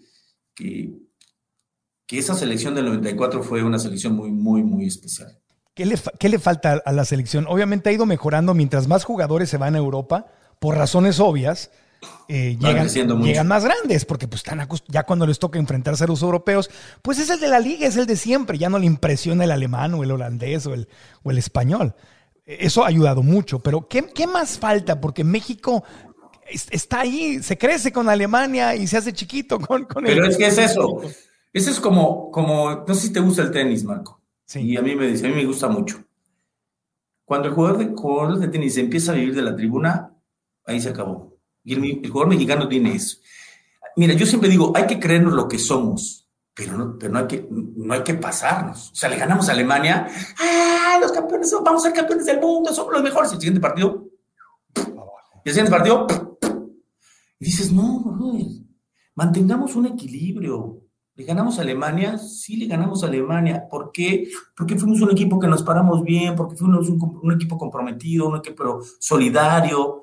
esa selección del 94 fue una selección muy, muy, muy especial. ¿Qué le falta a la selección? Obviamente ha ido mejorando mientras más jugadores se van a Europa, por razones obvias, llegan más grandes, porque pues ya cuando les toca enfrentarse a los europeos, pues es el de la liga, es el de siempre, ya no le impresiona el alemán o el holandés o el español. Eso ha ayudado mucho, pero ¿qué más falta? Porque México está ahí, se crece con Alemania y se hace chiquito con Pero es que es eso. Eso es como, no sé si te gusta el tenis, Marco. Sí. Y a mí me gusta mucho. Cuando el jugador de tenis empieza a vivir de la tribuna, ahí se acabó. Y el jugador mexicano tiene eso. Mira, yo siempre digo, hay que creernos lo que somos, pero no hay que pasarnos. O sea, le ganamos a Alemania, los campeones, vamos a ser campeones del mundo, somos los mejores. El siguiente partido, y el siguiente partido, y dices, no, mantengamos un equilibrio. ¿Le ganamos a Alemania? Sí, le ganamos a Alemania. ¿Por qué? Porque fuimos un equipo que nos paramos bien, porque fuimos un equipo comprometido, un equipo solidario.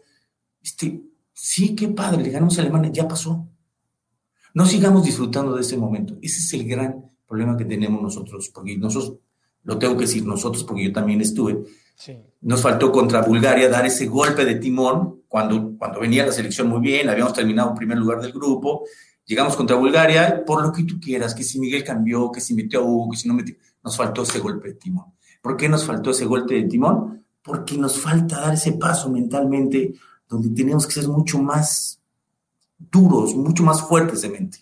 Sí, qué padre, le ganamos a Alemania, ya pasó. No sigamos disfrutando de ese momento. Ese es el gran problema que tenemos nosotros, porque nosotros, lo tengo que decir nosotros, porque yo también estuve. Sí. Nos faltó contra Bulgaria dar ese golpe de timón cuando venía la selección muy bien, habíamos terminado en primer lugar del grupo. Llegamos contra Bulgaria, por lo que tú quieras, que si Miguel cambió, que si metió a Hugo, que si no metió, nos faltó ese golpe de timón. ¿Por qué nos faltó ese golpe de timón? Porque nos falta dar ese paso mentalmente, donde tenemos que ser mucho más duros, mucho más fuertes de mente.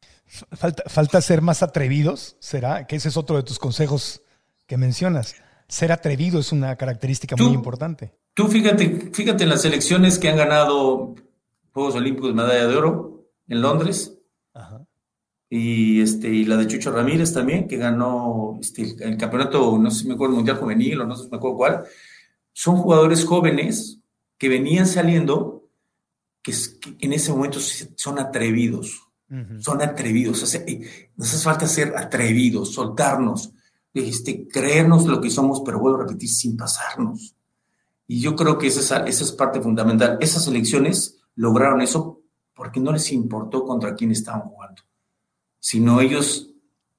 Falta ser más atrevidos, ¿será? Que ese es otro de tus consejos que mencionas. Ser atrevido es una característica muy importante. Tú fíjate en las selecciones que han ganado Juegos Olímpicos, medalla de oro, en Londres. Ajá. Y la de Chucho Ramírez también, que ganó el campeonato, no sé si me acuerdo, mundial juvenil o no sé si me acuerdo cuál. Son jugadores jóvenes que venían saliendo, que en ese momento son atrevidos. Uh-huh. Son atrevidos. O sea, nos hace falta ser atrevidos, soltarnos, creernos lo que somos, pero vuelvo a repetir, sin pasarnos. Y yo creo que esa es parte fundamental. Esas selecciones lograron eso porque no les importó contra quién estaban jugando, sino ellos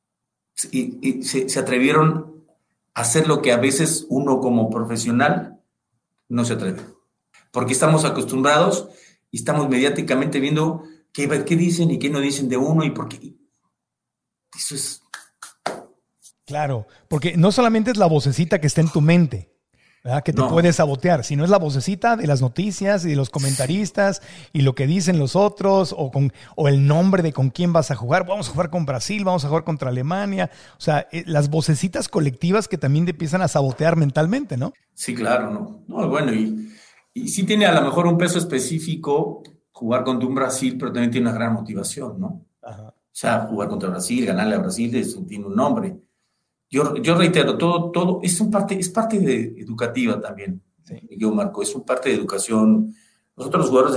se atrevieron a hacer lo que a veces uno como profesional no se atreve, porque estamos acostumbrados y estamos mediáticamente viendo qué dicen y qué no dicen de uno y por qué. Eso es... Claro, porque no solamente es la vocecita que está en tu mente, ¿verdad? Que te puede sabotear, sino es la vocecita de las noticias y de los comentaristas y lo que dicen los otros o el nombre de con quién vas a jugar. Vamos a jugar con Brasil, vamos a jugar contra Alemania. O sea, las vocecitas colectivas que también te empiezan a sabotear mentalmente, ¿no? Sí, claro, no, bueno, y sí tiene a lo mejor un peso específico jugar contra un Brasil, pero también tiene una gran motivación, ¿no? Ajá. O sea, jugar contra Brasil, ganarle a Brasil, eso tiene un nombre. Yo reitero, todo es parte de educativa también. Sí. Yo, Marco, es parte de educación. Nosotros los jugadores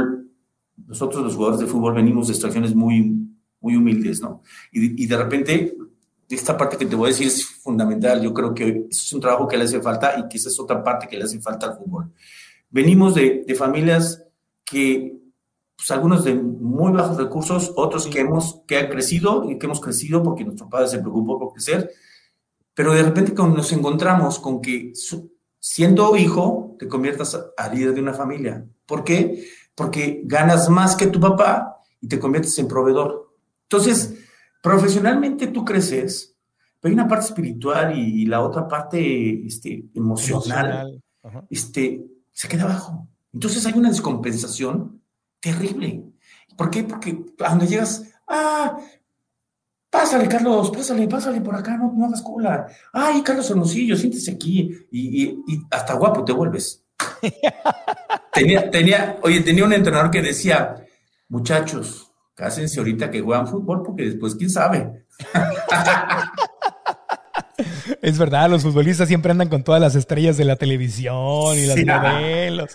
de fútbol venimos de extracciones muy, muy humildes, ¿no? Y de repente, esta parte que te voy a decir es fundamental. Yo creo que eso es un trabajo que le hace falta y que esa es otra parte que le hace falta al fútbol. Venimos de familias que, pues, algunos de muy bajos recursos, otros que han crecido y que hemos crecido porque nuestro padre se preocupó por crecer. Pero de repente nos encontramos con que siendo hijo te conviertas a líder de una familia. ¿Por qué? Porque ganas más que tu papá y te conviertes en proveedor. Entonces, profesionalmente tú creces, pero hay una parte espiritual y la otra parte emocional. Se queda abajo. Entonces hay una descompensación terrible. ¿Por qué? Porque a donde llegas, pásale, Carlos, pásale por acá, no hagas cola. Ay, Carlos Hermosillo, siéntese aquí. Y hasta guapo te vuelves. Tenía un entrenador que decía, muchachos, cásense ahorita que juegan fútbol, porque después, quién sabe. Es verdad, los futbolistas siempre andan con todas las estrellas de la televisión y las modelos.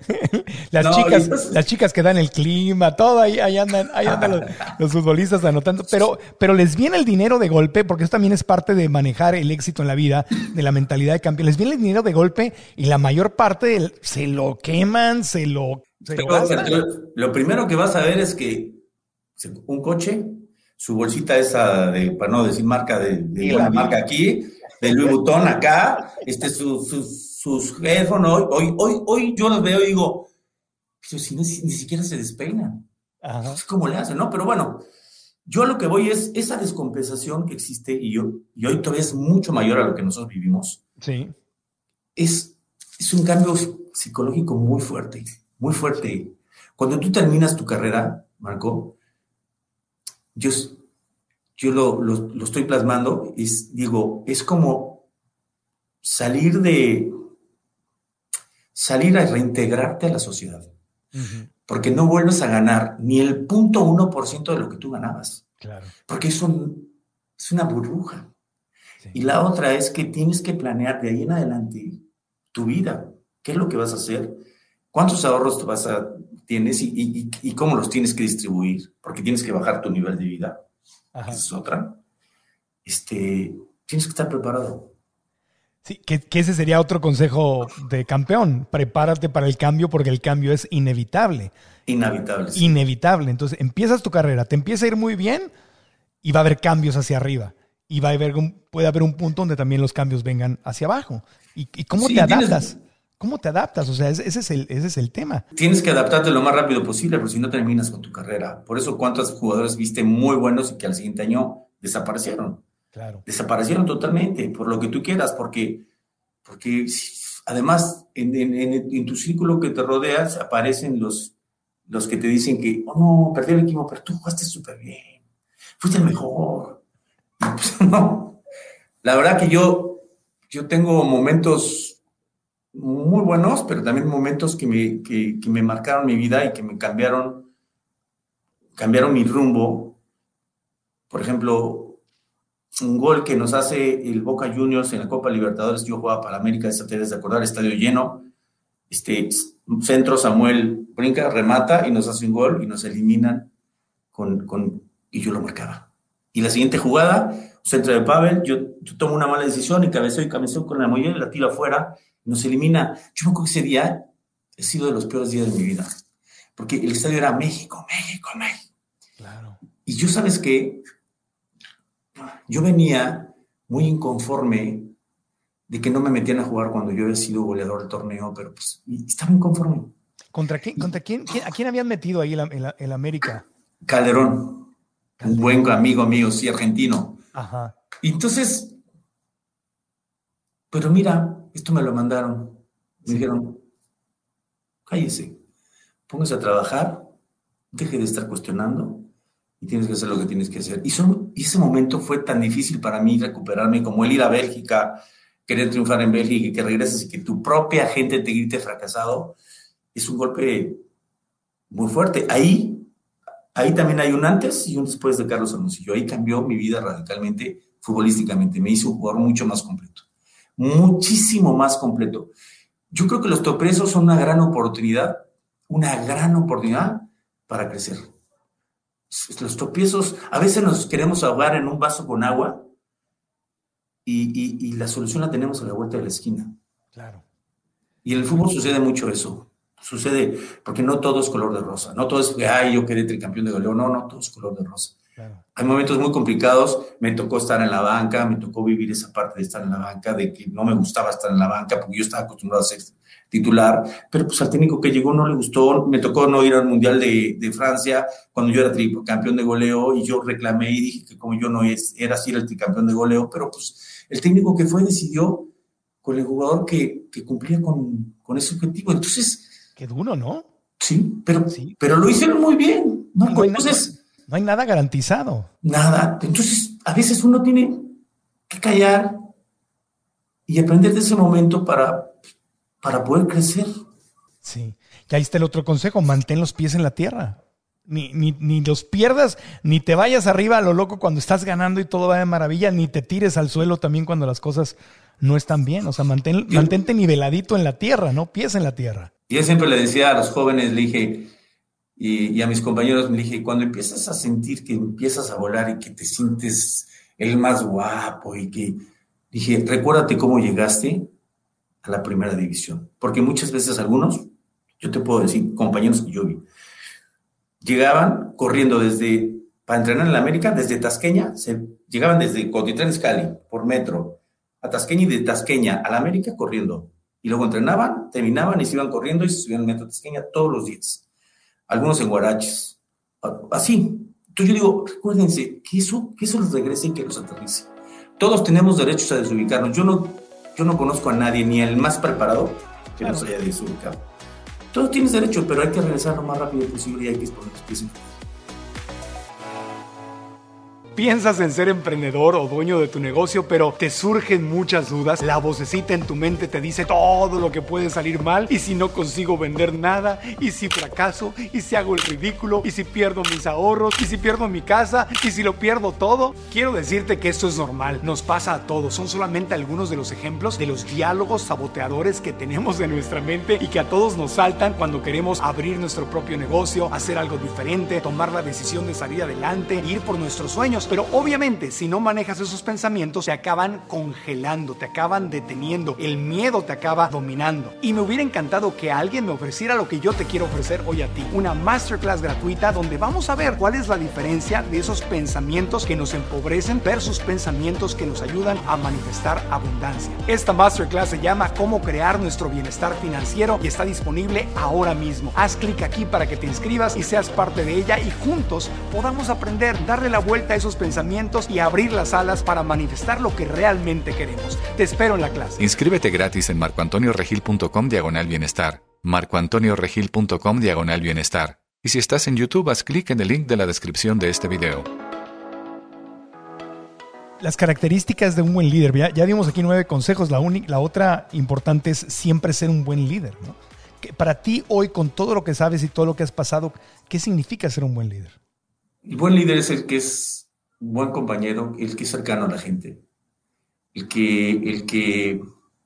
Las chicas que dan el clima, todo ahí andan los futbolistas anotando. Pero les viene el dinero de golpe, porque eso también es parte de manejar el éxito en la vida, de la mentalidad de campeón. Les viene el dinero de golpe y la mayor parte se lo queman, lo gastan. Lo primero que vas a ver es que un coche, su bolsita esa para no decir marca de buena marca aquí, de Louis Vuitton acá, sus headphones, hoy yo los veo y digo, pero si ni siquiera se despeinan. Ajá. Es como le hacen, ¿no? Pero bueno, yo a lo que voy es esa descompensación que existe y hoy todavía es mucho mayor a lo que nosotros vivimos. Sí. Es es un cambio psicológico muy fuerte, muy fuerte. Cuando tú terminas tu carrera, Marco, yo lo estoy plasmando, digo, es como salir a reintegrarte a la sociedad. Uh-huh. Porque no vuelves a ganar ni el 0.1% de lo que tú ganabas. Claro. Porque es una burbuja. Sí. Y la otra es que tienes que planear de ahí en adelante tu vida. ¿Qué es lo que vas a hacer? ¿Cuántos ahorros tienes y cómo los tienes que distribuir? Porque tienes que bajar tu nivel de vida. Ajá. Esa es otra. Tienes que estar preparado. Sí, que ese sería otro consejo de campeón. Prepárate para el cambio porque el cambio es inevitable. Inevitable. Sí. Inevitable. Entonces, empiezas tu carrera, te empieza a ir muy bien y va a haber cambios hacia arriba. Y puede haber un punto donde también los cambios vengan hacia abajo. ¿Y cómo te adaptas? ¿Cómo te adaptas? O sea, ese es el tema. Tienes que adaptarte lo más rápido posible, porque si no terminas con tu carrera. Por eso, ¿cuántos jugadores viste muy buenos y que al siguiente año desaparecieron? Claro. Desaparecieron totalmente, por lo que tú quieras, porque además en tu círculo que te rodeas aparecen los que te dicen que, oh no, perdió el equipo, pero tú jugaste súper bien, fuiste el mejor. Y pues no, la verdad que yo tengo momentos muy buenos, pero también momentos que me marcaron mi vida y que me cambiaron mi rumbo. Por ejemplo, un gol que nos hace el Boca Juniors en la Copa Libertadores. Yo jugaba para América, esa te debes de acordar, estadio lleno. Centro, Samuel brinca, remata y nos hace un gol y nos eliminan y yo lo marcaba. Y la siguiente jugada, centro de Pavel, yo tomo una mala decisión y cabeceo con la mollera y la tiro afuera y nos elimina. Yo me acuerdo que ese día ha sido de los peores días de mi vida, porque el estadio era México. Claro. Y yo, ¿sabes qué? Yo venía muy inconforme de que no me metían a jugar cuando yo había sido goleador del torneo, pero pues estaba inconforme. ¿Contra quién? ¿A quién habían metido ahí el América? Calderón, un buen amigo mío, sí, argentino. Ajá. Y entonces, pero mira, esto me lo mandaron. Me dijeron, cállese, póngase a trabajar, deje de estar cuestionando y tienes que hacer lo que tienes que hacer. Y ese momento fue tan difícil para mí recuperarme como el ir a Bélgica, querer triunfar en Bélgica y que regreses y que tu propia gente te grite fracasado. Es un golpe muy fuerte. Ahí también hay un antes y un después de Carlos Hermosillo. Ahí cambió mi vida radicalmente futbolísticamente. Me hizo un jugador mucho más completo. Muchísimo más completo. Yo creo que los topresos son una gran oportunidad para crecer. Los tropiezos, a veces nos queremos ahogar en un vaso con agua y la solución la tenemos a la vuelta de la esquina. Claro. Y en el fútbol sucede mucho eso. Sucede porque no todo es color de rosa. No todo es, yo quedé tricampeón de goleo. No todo es color de rosa. Claro. Hay momentos muy complicados. Me tocó estar en la banca, me tocó vivir esa parte de estar en la banca, de que no me gustaba estar en la banca porque yo estaba acostumbrado a ser titular, pero pues al técnico que llegó no le gustó. Me tocó no ir al Mundial de Francia cuando yo era tricampeón de goleo y yo reclamé y dije que como yo no era así el tricampeón de goleo, pero pues el técnico que fue decidió con el jugador que cumplía con ese objetivo. Entonces, qué duro, ¿no? Sí, pero lo hicieron muy bien. ¿No? Entonces, no hay nada garantizado. Nada. Entonces, a veces uno tiene que callar y aprender de ese momento para poder crecer. Sí. Y ahí está el otro consejo, mantén los pies en la tierra. Ni los pierdas, ni te vayas arriba a lo loco cuando estás ganando y todo va de maravilla, ni te tires al suelo también cuando las cosas no están bien. O sea, mantente niveladito en la tierra, ¿no? Pies en la tierra. Y yo siempre le decía a los jóvenes, le dije, y a mis compañeros, le dije, cuando empiezas a sentir que empiezas a volar y que te sientes el más guapo y que, dije, recuérdate cómo llegaste a la primera división. Porque muchas veces algunos, yo te puedo decir, compañeros que yo vi, llegaban corriendo para entrenar en la América, desde Tasqueña, llegaban desde Cotitlán Izcalli, por metro, a Tasqueña y de Tasqueña a la América corriendo. Y luego entrenaban, terminaban y se iban corriendo y se subían al metro Tasqueña todos los días. Algunos en guaraches. Así. Entonces yo digo, recuérdense, que eso los regrese y que los aterrice. Todos tenemos derechos a desubicarnos. Yo no conozco a nadie, ni al más preparado, que no se haya desubicado. Todo tienes derecho, pero hay que regresar lo más rápido posible y hay que exponer tus pies en paz. Piensas en ser emprendedor o dueño de tu negocio, pero te surgen muchas dudas. La vocecita en tu mente te dice todo lo que puede salir mal. ¿Y si no consigo vender nada? ¿Y si fracaso? ¿Y si hago el ridículo? ¿Y si pierdo mis ahorros? ¿Y si pierdo mi casa? ¿Y si lo pierdo todo? Quiero decirte que esto es normal. Nos pasa a todos. Son solamente algunos de los ejemplos de los diálogos saboteadores que tenemos en nuestra mente y que a todos nos saltan cuando queremos abrir nuestro propio negocio, hacer algo diferente, tomar la decisión de salir adelante, ir por nuestros sueños. Pero obviamente, si no manejas esos pensamientos, te acaban congelando, te acaban deteniendo, el miedo te acaba dominando. Y me hubiera encantado que alguien me ofreciera lo que yo te quiero ofrecer hoy a ti, una masterclass gratuita donde vamos a ver cuál es la diferencia de esos pensamientos que nos empobrecen versus pensamientos que nos ayudan a manifestar abundancia. Esta masterclass se llama Cómo crear nuestro bienestar financiero y está disponible ahora mismo. Haz clic aquí para que te inscribas y seas parte de ella y juntos podamos aprender, darle la vuelta a esos pensamientos y abrir las alas para manifestar lo que realmente queremos. Te espero en la clase. Inscríbete gratis en marcoantonioregil.com/bienestar. marcoantonioregil.com/bienestar. Y si estás en YouTube, haz clic en el link de la descripción de este video. Las características de un buen líder. Ya dimos aquí 9 consejos. La otra importante es siempre ser un buen líder, ¿no? Para ti hoy, con todo lo que sabes y todo lo que has pasado, ¿qué significa ser un buen líder? El buen líder es el que es un buen compañero, el que es cercano a la gente, el que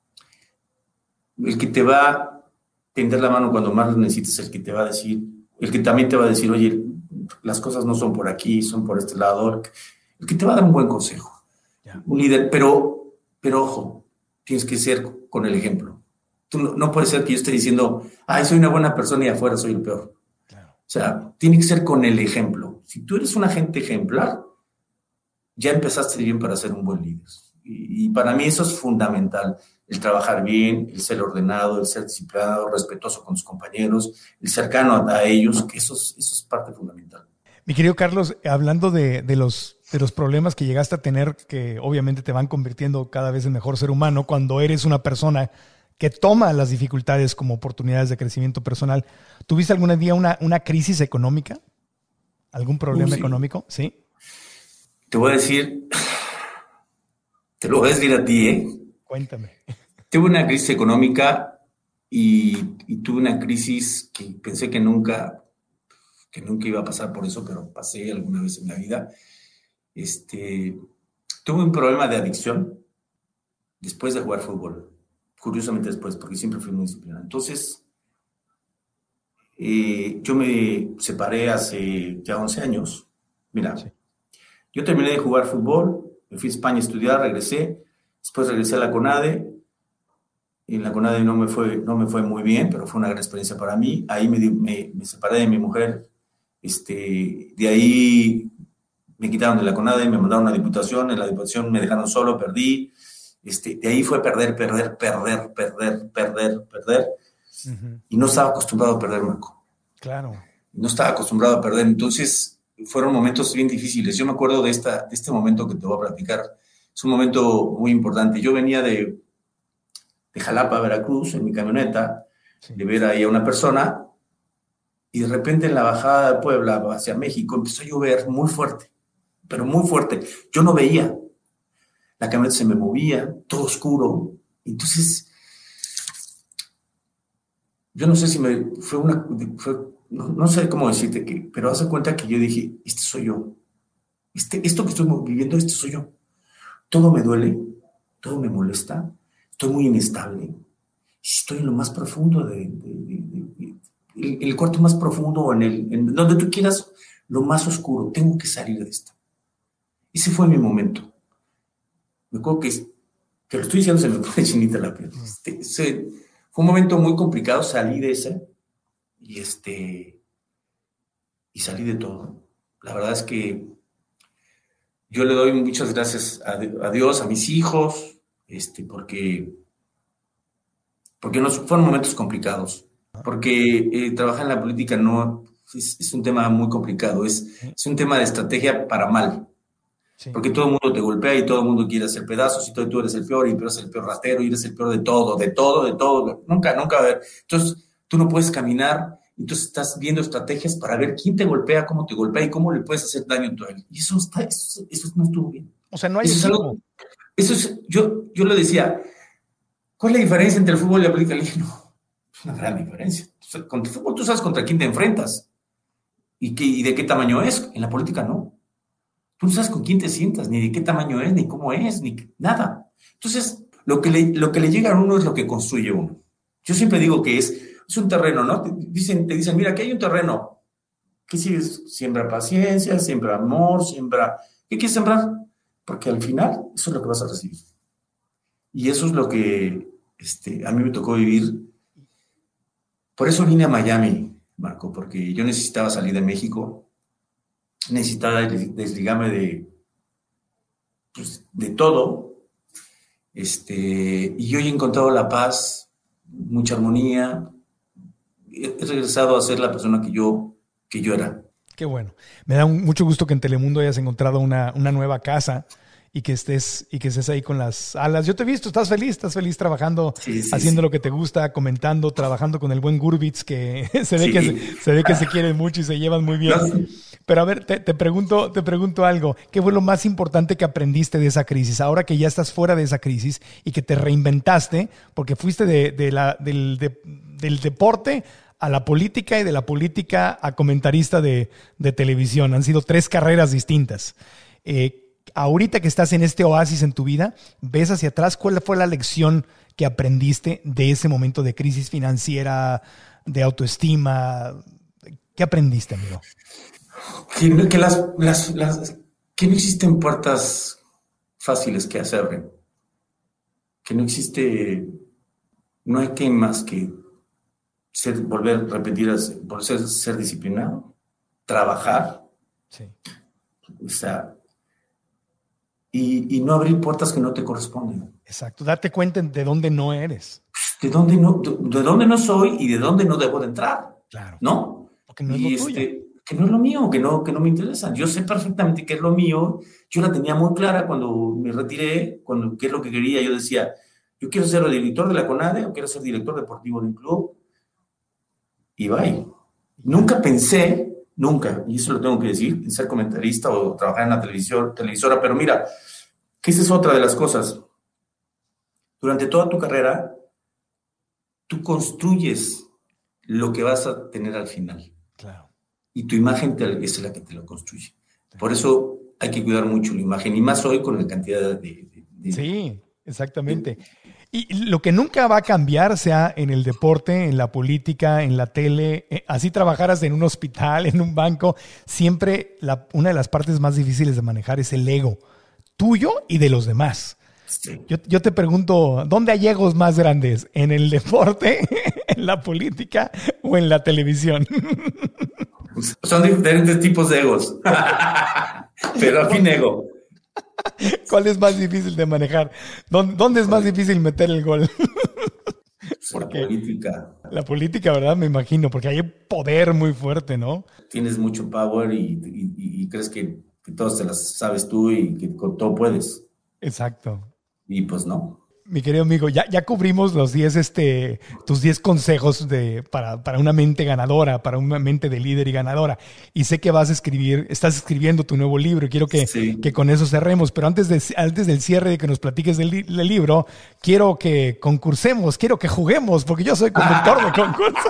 te va a tender la mano cuando más lo necesites, el que te va a decir, el que también te va a decir, oye, las cosas no son por aquí, son por este lado, el que te va a dar un buen consejo. Yeah. Un líder, pero ojo, tienes que ser con el ejemplo. Tú no puede ser que yo esté diciendo, ay, soy una buena persona y afuera soy el peor. Claro. O sea, tiene que ser con el ejemplo. Si tú eres un agente ejemplar, ya empezaste bien para ser un buen líder. Y para mí eso es fundamental, el trabajar bien, el ser ordenado, el ser disciplinado, respetuoso con sus compañeros, el cercano a ellos, que eso es parte fundamental. Mi querido Carlos, hablando de los problemas que llegaste a tener, que obviamente te van convirtiendo cada vez en mejor ser humano, cuando eres una persona que toma las dificultades como oportunidades de crecimiento personal, ¿tuviste algún día una crisis económica? ¿Algún problema económico? ¿Sí? Te voy a decir, te lo voy a decir a ti, ¿eh? Cuéntame. Tuve una crisis económica y tuve una crisis que pensé que nunca iba a pasar por eso, pero pasé alguna vez en la vida. Tuve un problema de adicción después de jugar fútbol. Curiosamente después, porque siempre fui muy disciplinado. Entonces, yo me separé hace ya 11 años. Mira, sí. Yo terminé de jugar fútbol, me fui a España a estudiar, regresé, después regresé a la CONADE, y en la CONADE no me fue muy bien, pero fue una gran experiencia para mí. Ahí me separé de mi mujer, de ahí me quitaron de la CONADE, me mandaron a la Diputación, en la Diputación me dejaron solo, perdí, de ahí fue perder, y no estaba acostumbrado a perder, Marco. Claro. No estaba acostumbrado a perder, entonces fueron momentos bien difíciles. Yo me acuerdo de este momento que te voy a platicar. Es un momento muy importante. Yo venía de Jalapa, Veracruz, en mi camioneta, sí, de ver ahí a una persona, y de repente en la bajada de Puebla hacia México empezó a llover muy fuerte, pero muy fuerte. Yo no veía. La camioneta se me movía, todo oscuro. Entonces, yo no sé si no sé cómo decirte pero haz de cuenta que yo dije, este soy yo. Esto que estoy viviendo, este soy yo. Todo me duele, todo me molesta, estoy muy inestable. Estoy en lo más profundo el cuarto más profundo, en donde tú quieras, lo más oscuro. Tengo que salir de esto. Ese fue mi momento. Me acuerdo que lo estoy diciendo, se me pone chinita la piel. Fue un momento muy complicado, salí de ese. Y salí de todo. La verdad es que yo le doy muchas gracias a Dios, a mis hijos, porque fueron momentos complicados. Porque trabajar en la política es un tema muy complicado. Es un tema de estrategia para mal. Sí. Porque todo el mundo te golpea y todo el mundo quiere hacer pedazos y tú eres el peor y tú eres el peor ratero y eres el peor de todo, de todo, de todo. Nunca, nunca. Entonces, tú no puedes caminar, entonces estás viendo estrategias para ver quién te golpea, cómo te golpea y cómo le puedes hacer daño a él. Y eso no estuvo bien. O sea, no hay equipo. Yo le decía, ¿cuál es la diferencia entre el fútbol y la política? Le dije, no, es una gran diferencia. Con el fútbol tú sabes contra quién te enfrentas y de qué tamaño es. En la política no. Tú no sabes con quién te sientas, ni de qué tamaño es, ni cómo es, ni nada. Entonces, lo que le llega a uno es lo que construye uno. Yo siempre digo que es un terreno, ¿no? Te dicen, mira, aquí hay un terreno. ¿Qué sigues? Siembra paciencia, siembra amor, ¿Qué quieres sembrar? Porque al final, eso es lo que vas a recibir. Y eso es lo que a mí me tocó vivir. Por eso vine a Miami, Marco, porque yo necesitaba salir de México. Necesitaba desligarme de todo, y hoy he encontrado la paz, mucha armonía, he regresado a ser la persona que yo era. Qué bueno. Me da mucho gusto que en Telemundo hayas encontrado una nueva casa y que estés ahí con las alas. Yo te he visto, estás feliz trabajando, haciendo lo que te gusta, comentando, trabajando con el buen Gurbitz, que se ve que se quieren mucho y se llevan muy bien. Pero a ver, te pregunto algo. ¿Qué fue lo más importante que aprendiste de esa crisis? Ahora que ya estás fuera de esa crisis y que te reinventaste, porque fuiste del deporte a la política y de la política a comentarista de televisión. Han sido 3 carreras distintas. Ahorita que estás en este oasis en tu vida, ves hacia atrás, ¿cuál fue la lección que aprendiste de ese momento de crisis financiera, de autoestima? ¿Qué aprendiste, amigo? Que no existen puertas fáciles que hacer. Que no hay que más que ser disciplinado, trabajar. Sí. O sea, y no abrir puertas que no te corresponden. Exacto, darte cuenta de dónde no eres. De dónde no soy y de dónde no debo de entrar. Claro. ¿No? Porque no es lo tuyo. Que no es lo mío, que no me interesa. Yo sé perfectamente qué es lo mío. Yo la tenía muy clara cuando me retiré, qué es lo que quería. Yo decía, yo quiero ser el director de la CONADE o quiero ser director deportivo de un club. Y bye. Nunca pensé, y eso lo tengo que decir, en ser comentarista o trabajar en la televisora. Pero mira, que esa es otra de las cosas. Durante toda tu carrera, tú construyes lo que vas a tener al final. Claro. Y tu imagen es la que te lo construye. Por eso hay que cuidar mucho la imagen, y más hoy con la cantidad de Sí, exactamente. Y lo que nunca va a cambiar, sea en el deporte, en la política, en la tele, así trabajaras en un hospital, en un banco, siempre una de las partes más difíciles de manejar es el ego tuyo y de los demás. Sí. Yo te pregunto, ¿dónde hay egos más grandes? ¿En el deporte, en la política o en la televisión? Son diferentes tipos de egos. Pero al fin ego. ¿Cuál es más difícil de manejar? ¿Dónde es más difícil meter el gol? La política. La política, ¿verdad? Me imagino, porque hay poder muy fuerte, ¿no? Tienes mucho power y crees que todas te las sabes tú y que con todo puedes. Exacto. Y pues no. Mi querido amigo, ya cubrimos los 10, tus 10 consejos para una mente ganadora, para una mente de líder y ganadora. Y sé que estás escribiendo tu nuevo libro y quiero que con eso cerremos. Pero antes del cierre de que nos platiques del libro, quiero que concursemos, quiero que juguemos, porque yo soy conductor de concurso.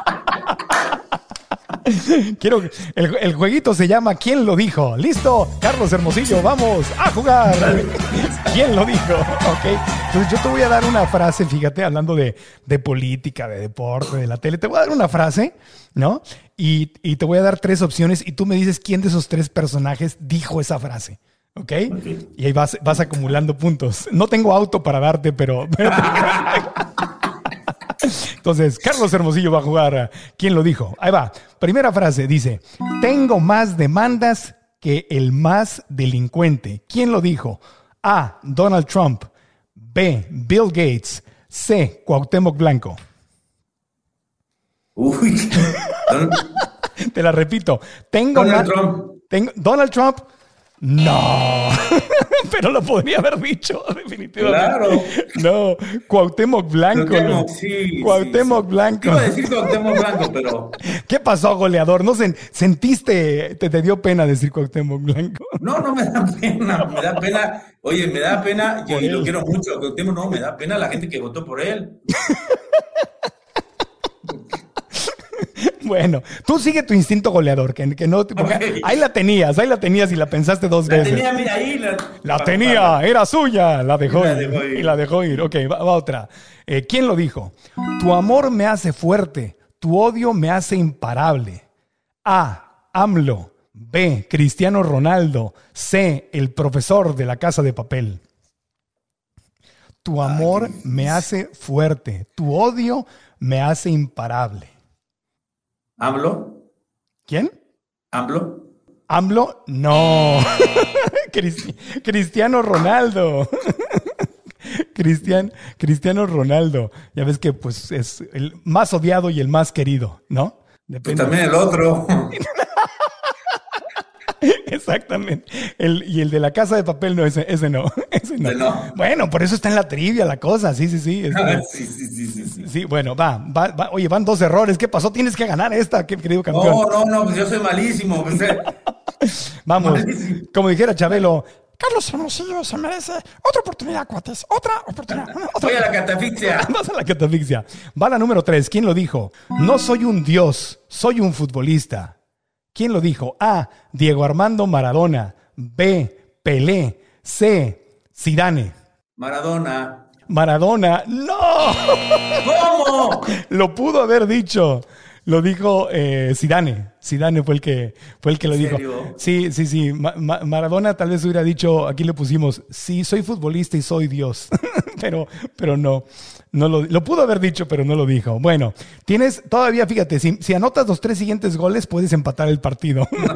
Quiero el jueguito se llama ¿Quién lo dijo? ¿Listo? Carlos Hermosillo, vamos a jugar. ¿Quién lo dijo? Ok. Entonces yo te voy a dar una frase, fíjate, hablando de política, de deporte, de la tele. Te voy a dar una frase, ¿no? Y te voy a dar 3 opciones y tú me dices quién de esos 3 personajes dijo esa frase. ¿Ok? Y ahí vas acumulando puntos. No tengo auto para darte, pero entonces, Carlos Hermosillo va a jugar. ¿Quién lo dijo? Ahí va. Primera frase dice: tengo más demandas que el más delincuente. ¿Quién lo dijo? A. Donald Trump. B. Bill Gates. C. Cuauhtémoc Blanco. Uy. Te la repito. Donald Trump. Donald Trump. No, pero lo podría haber dicho, definitivamente. Claro. No, Cuauhtémoc Blanco. Cuauhtémoc Blanco. Iba a decir Cuauhtémoc Blanco, pero... ¿Qué pasó, goleador? ¿No sentiste, te dio pena decir Cuauhtémoc Blanco? No me da pena, me da pena. Oye, me da pena, y lo quiero mucho, Cuauhtémoc, no, me da pena la gente que votó por él. Bueno, tú sigue tu instinto goleador, que no, porque Okay. ahí la tenías y la pensaste dos veces. Tenía, mira, ahí. La tenía, era suya, la dejó ir. Y la dejó ir. Ok, va otra. ¿Quién lo dijo? Tu amor me hace fuerte, tu odio me hace imparable. A. AMLO. B. Cristiano Ronaldo. C. El profesor de La Casa de Papel. Tu amor me hace fuerte, tu odio me hace imparable. ¿AMLO? ¿Quién? ¿AMLO? ¿AMLO? No. Cristiano Ronaldo. Cristiano Ronaldo. Ya ves que pues es el más odiado y el más querido, ¿no? Depende. Pues también el otro. Exactamente. Y el de La Casa de Papel, no, ese no. Ese no. Bueno, por eso está en la trivia la cosa. Sí. Sí. Sí, bueno, va. Oye, van 2 errores. ¿Qué pasó? Tienes que ganar esta, querido campeón. No, pues yo soy malísimo. Vamos, malísimo. Como dijera Chabelo, Carlos Hermosillo se merece otra oportunidad, cuates. Otra oportunidad. Voy a la catafixia. Vas a la catafixia. Va la número 3. ¿Quién lo dijo? No soy un dios, soy un futbolista. ¿Quién lo dijo? A. Diego Armando Maradona. B. Pelé. C. Zidane. Maradona. ¡No! ¿Cómo? Lo pudo haber dicho. Lo dijo Zidane. Zidane fue el que lo dijo. ¿En serio? Sí. Maradona tal vez hubiera dicho, aquí le pusimos, sí, soy futbolista y soy Dios. pero no. No lo pudo haber dicho, pero no lo dijo. Bueno, tienes todavía, fíjate, si anotas los 3 siguientes goles, puedes empatar el partido. No.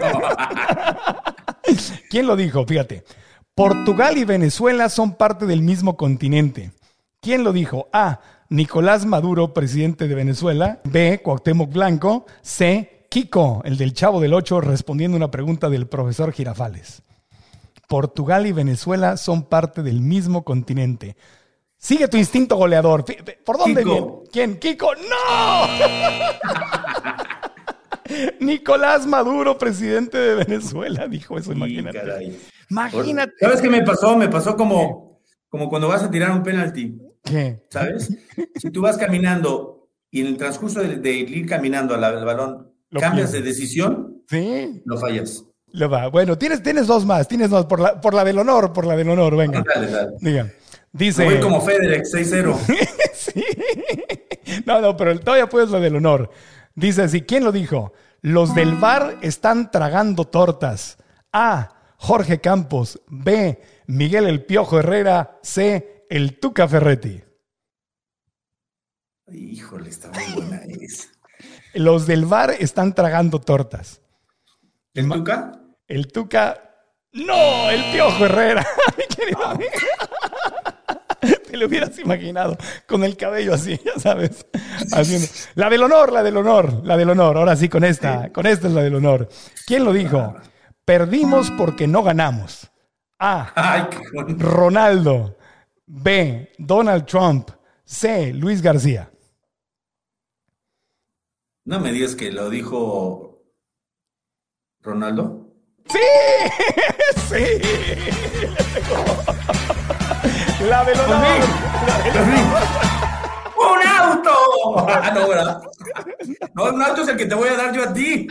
¿Quién lo dijo? Fíjate. Portugal y Venezuela son parte del mismo continente. ¿Quién lo dijo? A. Nicolás Maduro, presidente de Venezuela. B. Cuauhtémoc Blanco. C. Kiko, el del Chavo del 8, respondiendo una pregunta del profesor Girafales. Portugal y Venezuela son parte del mismo continente. Sigue tu instinto goleador. ¿Por dónde viene? ¿Quién? ¡Kiko! ¡No! Nicolás Maduro, presidente de Venezuela, dijo eso, imagínate. Caray. Imagínate. ¿Sabes qué me pasó? Me pasó como cuando vas a tirar un penalti. ¿Qué? ¿Sabes? Si tú vas caminando y en el transcurso de ir caminando al balón, cambias de decisión, sí, lo fallas. Lo va. Bueno, tienes 2 más, por la del honor, venga. Dale. Diga. Dice. Voy como Federer, 6-0. Sí. No, pero todavía puedes lo del honor. Dice así, ¿quién lo dijo? Los del VAR están tragando tortas. A. Jorge Campos. B. Miguel El Piojo Herrera. C. El Tuca Ferretti. Híjole, está muy buena esa. Los del VAR están tragando tortas. ¿El Tuca? El Tuca. ¡No! El Piojo Herrera. Mi querido amigo. Te lo hubieras imaginado con el cabello así, ya sabes. Haciendo. La del honor. Ahora sí, con esta es la del honor. ¿Quién lo dijo? Perdimos porque no ganamos. A. Ronaldo. B. Donald Trump. C. Luis García. No me digas que lo dijo Ronaldo. ¡Sí! ¡Sí! La del honor. ¡Un auto! No, ¿verdad? No, un auto es el que te voy a dar yo a ti.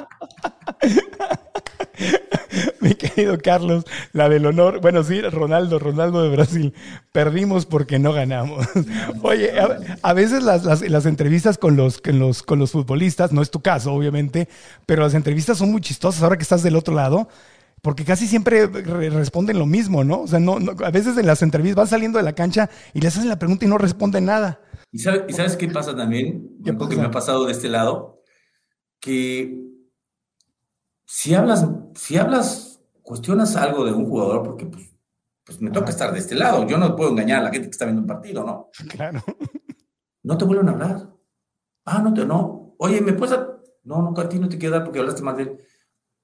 Mi querido Carlos, la del honor. Bueno, sí, Ronaldo de Brasil. Perdimos porque no ganamos. Oye, a veces las entrevistas con los futbolistas, no es tu caso, obviamente, pero las entrevistas son muy chistosas ahora que estás del otro lado. Porque casi siempre responden lo mismo, ¿no? O sea, no, a veces en las entrevistas van saliendo de la cancha y les hacen la pregunta y no responden nada. ¿Y sabes qué pasa también? ¿Qué Algo pasa? que me ha pasado de este lado, que si hablas, cuestionas algo de un jugador, porque pues me toca estar de este lado. Yo no puedo engañar a la gente que está viendo un partido, ¿no? Claro. No te vuelven a hablar. No. Oye, ¿me puedes dar? No, a ti no te quiero dar porque hablaste mal de él.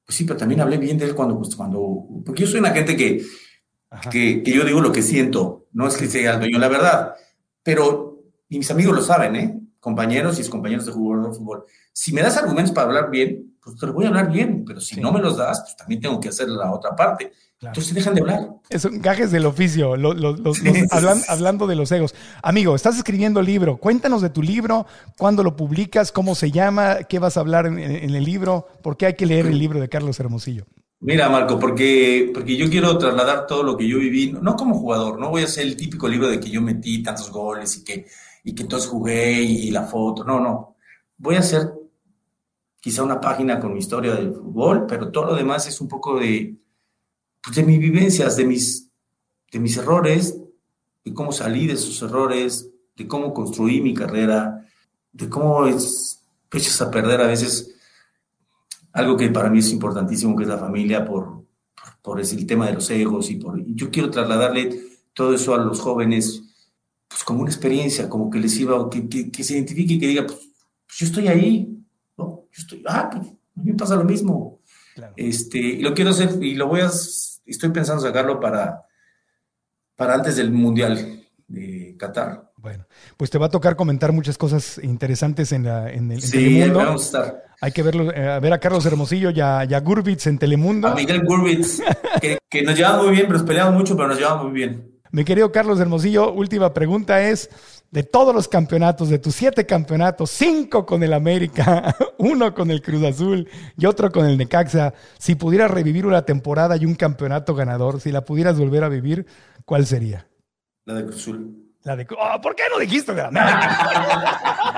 Pues sí, pero también hablé bien de él porque yo soy una gente que yo digo lo que siento, no es que sea el dueño de la verdad, pero, y mis amigos lo saben, compañeros y excompañeros de jugador de fútbol, si me das argumentos para hablar bien, pues te lo voy a hablar bien, pero si no me los das, pues también tengo que hacer la otra parte. Claro. Entonces dejan de hablar. Son gajes del oficio, hablando de los egos. Amigo, estás escribiendo libro, cuéntanos de tu libro, cuándo lo publicas, cómo se llama, qué vas a hablar en el libro, por qué hay que leer el libro de Carlos Hermosillo. Mira, Marco, porque yo quiero trasladar todo lo que yo viví, no como jugador, no voy a hacer el típico libro de que yo metí tantos goles y que entonces jugué y la foto, no. Voy a hacer quizá una página con mi historia del fútbol, pero todo lo demás es un poco de mis vivencias, de mis errores, de cómo salí de esos errores, de cómo construí mi carrera, de cómo echas a perder a veces algo que para mí es importantísimo, que es la familia, por el tema de los egos, y yo quiero trasladarle todo eso a los jóvenes, pues como una experiencia, como que les sirva, que se identifique y que diga, pues yo estoy ahí, ¿no? Pues a mí me pasa lo mismo. Claro. Y lo quiero hacer, y estoy pensando sacarlo para antes del Mundial de Qatar. Bueno, pues te va a tocar comentar muchas cosas interesantes en sí, Telemundo. Ahí vamos a estar. Hay que ver a Carlos Hermosillo y a Gurbitz en Telemundo. A Miguel Gurbitz, que nos llevamos muy bien, pero nos peleamos mucho, pero nos llevamos muy bien. Mi querido Carlos Hermosillo, última pregunta es, de todos los campeonatos, de tus 7 campeonatos, 5 con el América, 1 con el Cruz Azul y otro con el Necaxa, si pudieras revivir una temporada y un campeonato ganador, si la pudieras volver a vivir, ¿cuál sería? La de Cruz Azul. ¿Por qué no dijiste de la América?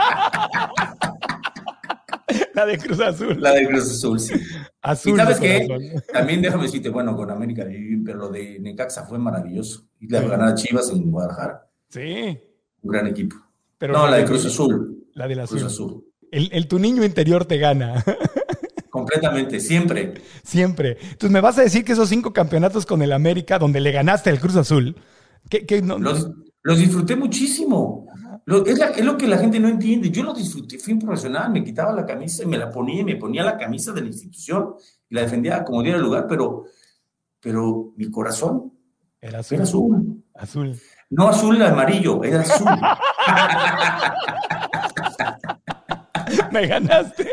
La de Cruz Azul. La de Cruz Azul, sí. Azul. ¿Y sabes qué? También déjame decirte, bueno, con América viví, pero lo de Necaxa fue maravilloso. Y la ganar a Chivas en Guadalajara. Sí. Un gran equipo. Pero no, la de Cruz Azul. La de la Cruz Azul. Tu niño interior te gana. Completamente, siempre. Siempre. Entonces, ¿me vas a decir que esos 5 campeonatos con el América, donde le ganaste al Cruz Azul, los disfruté muchísimo. Es lo que la gente no entiende. Yo lo disfruté, fui un profesional, me quitaba la camisa y me la ponía, y me ponía la camisa de la institución y la defendía como diera el lugar, pero mi corazón era azul. Era azul. Azul. No azul amarillo, era azul. Me ganaste.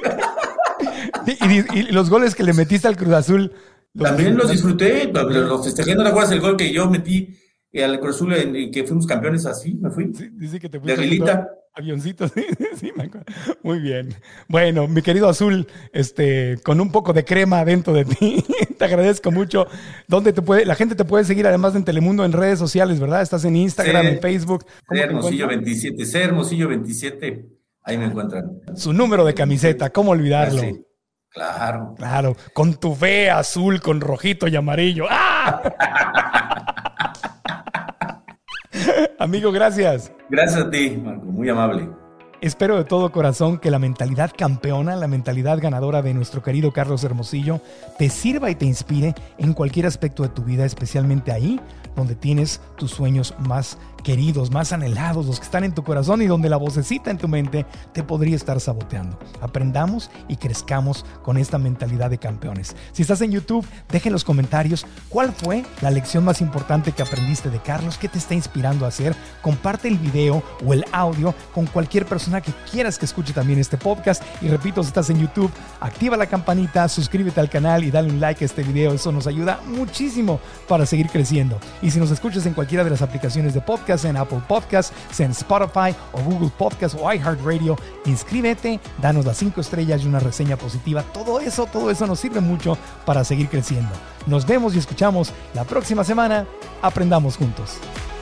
Y los goles que le metiste al Cruz Azul. También los disfruté, los festejé. ¿No te acuerdas el gol que yo metí al Cruz Azul en que fuimos campeones así? Me fui. Sí, dice que te fuiste. De Aguilita. Avioncito, sí, me acuerdo. Muy bien. Bueno, mi querido Azul, con un poco de crema dentro de ti, te agradezco mucho. ¿Dónde la gente te puede seguir además en Telemundo en redes sociales, verdad? Estás en Instagram, en Facebook. Hermosillo 27, Hermosillo 27, ahí me encuentran. Su número de camiseta, ¿cómo olvidarlo? Sí. Claro. Claro, con tu V azul, con rojito y amarillo. ¡Ah! Amigo, gracias. Gracias a ti, Marco, muy amable. Espero de todo corazón que la mentalidad campeona, la mentalidad ganadora de nuestro querido Carlos Hermosillo te sirva y te inspire en cualquier aspecto de tu vida, especialmente ahí donde tienes tus sueños más queridos, más anhelados, los que están en tu corazón y donde la vocecita en tu mente te podría estar saboteando. Aprendamos y crezcamos con esta mentalidad de campeones. Si estás en YouTube, deja en los comentarios cuál fue la lección más importante que aprendiste de Carlos, qué te está inspirando a hacer. Comparte el video o el audio con cualquier persona que quieras que escuche también este podcast. Y repito, si estás en YouTube, activa la campanita, suscríbete al canal y dale un like a este video. Eso nos ayuda muchísimo para seguir creciendo. Y si nos escuchas en cualquiera de las aplicaciones de podcast, en Apple Podcasts, en Spotify o Google Podcasts o iHeartRadio, inscríbete, danos las 5 estrellas y una reseña positiva. Todo eso nos sirve mucho para seguir creciendo. Nos vemos y escuchamos la próxima semana. Aprendamos juntos.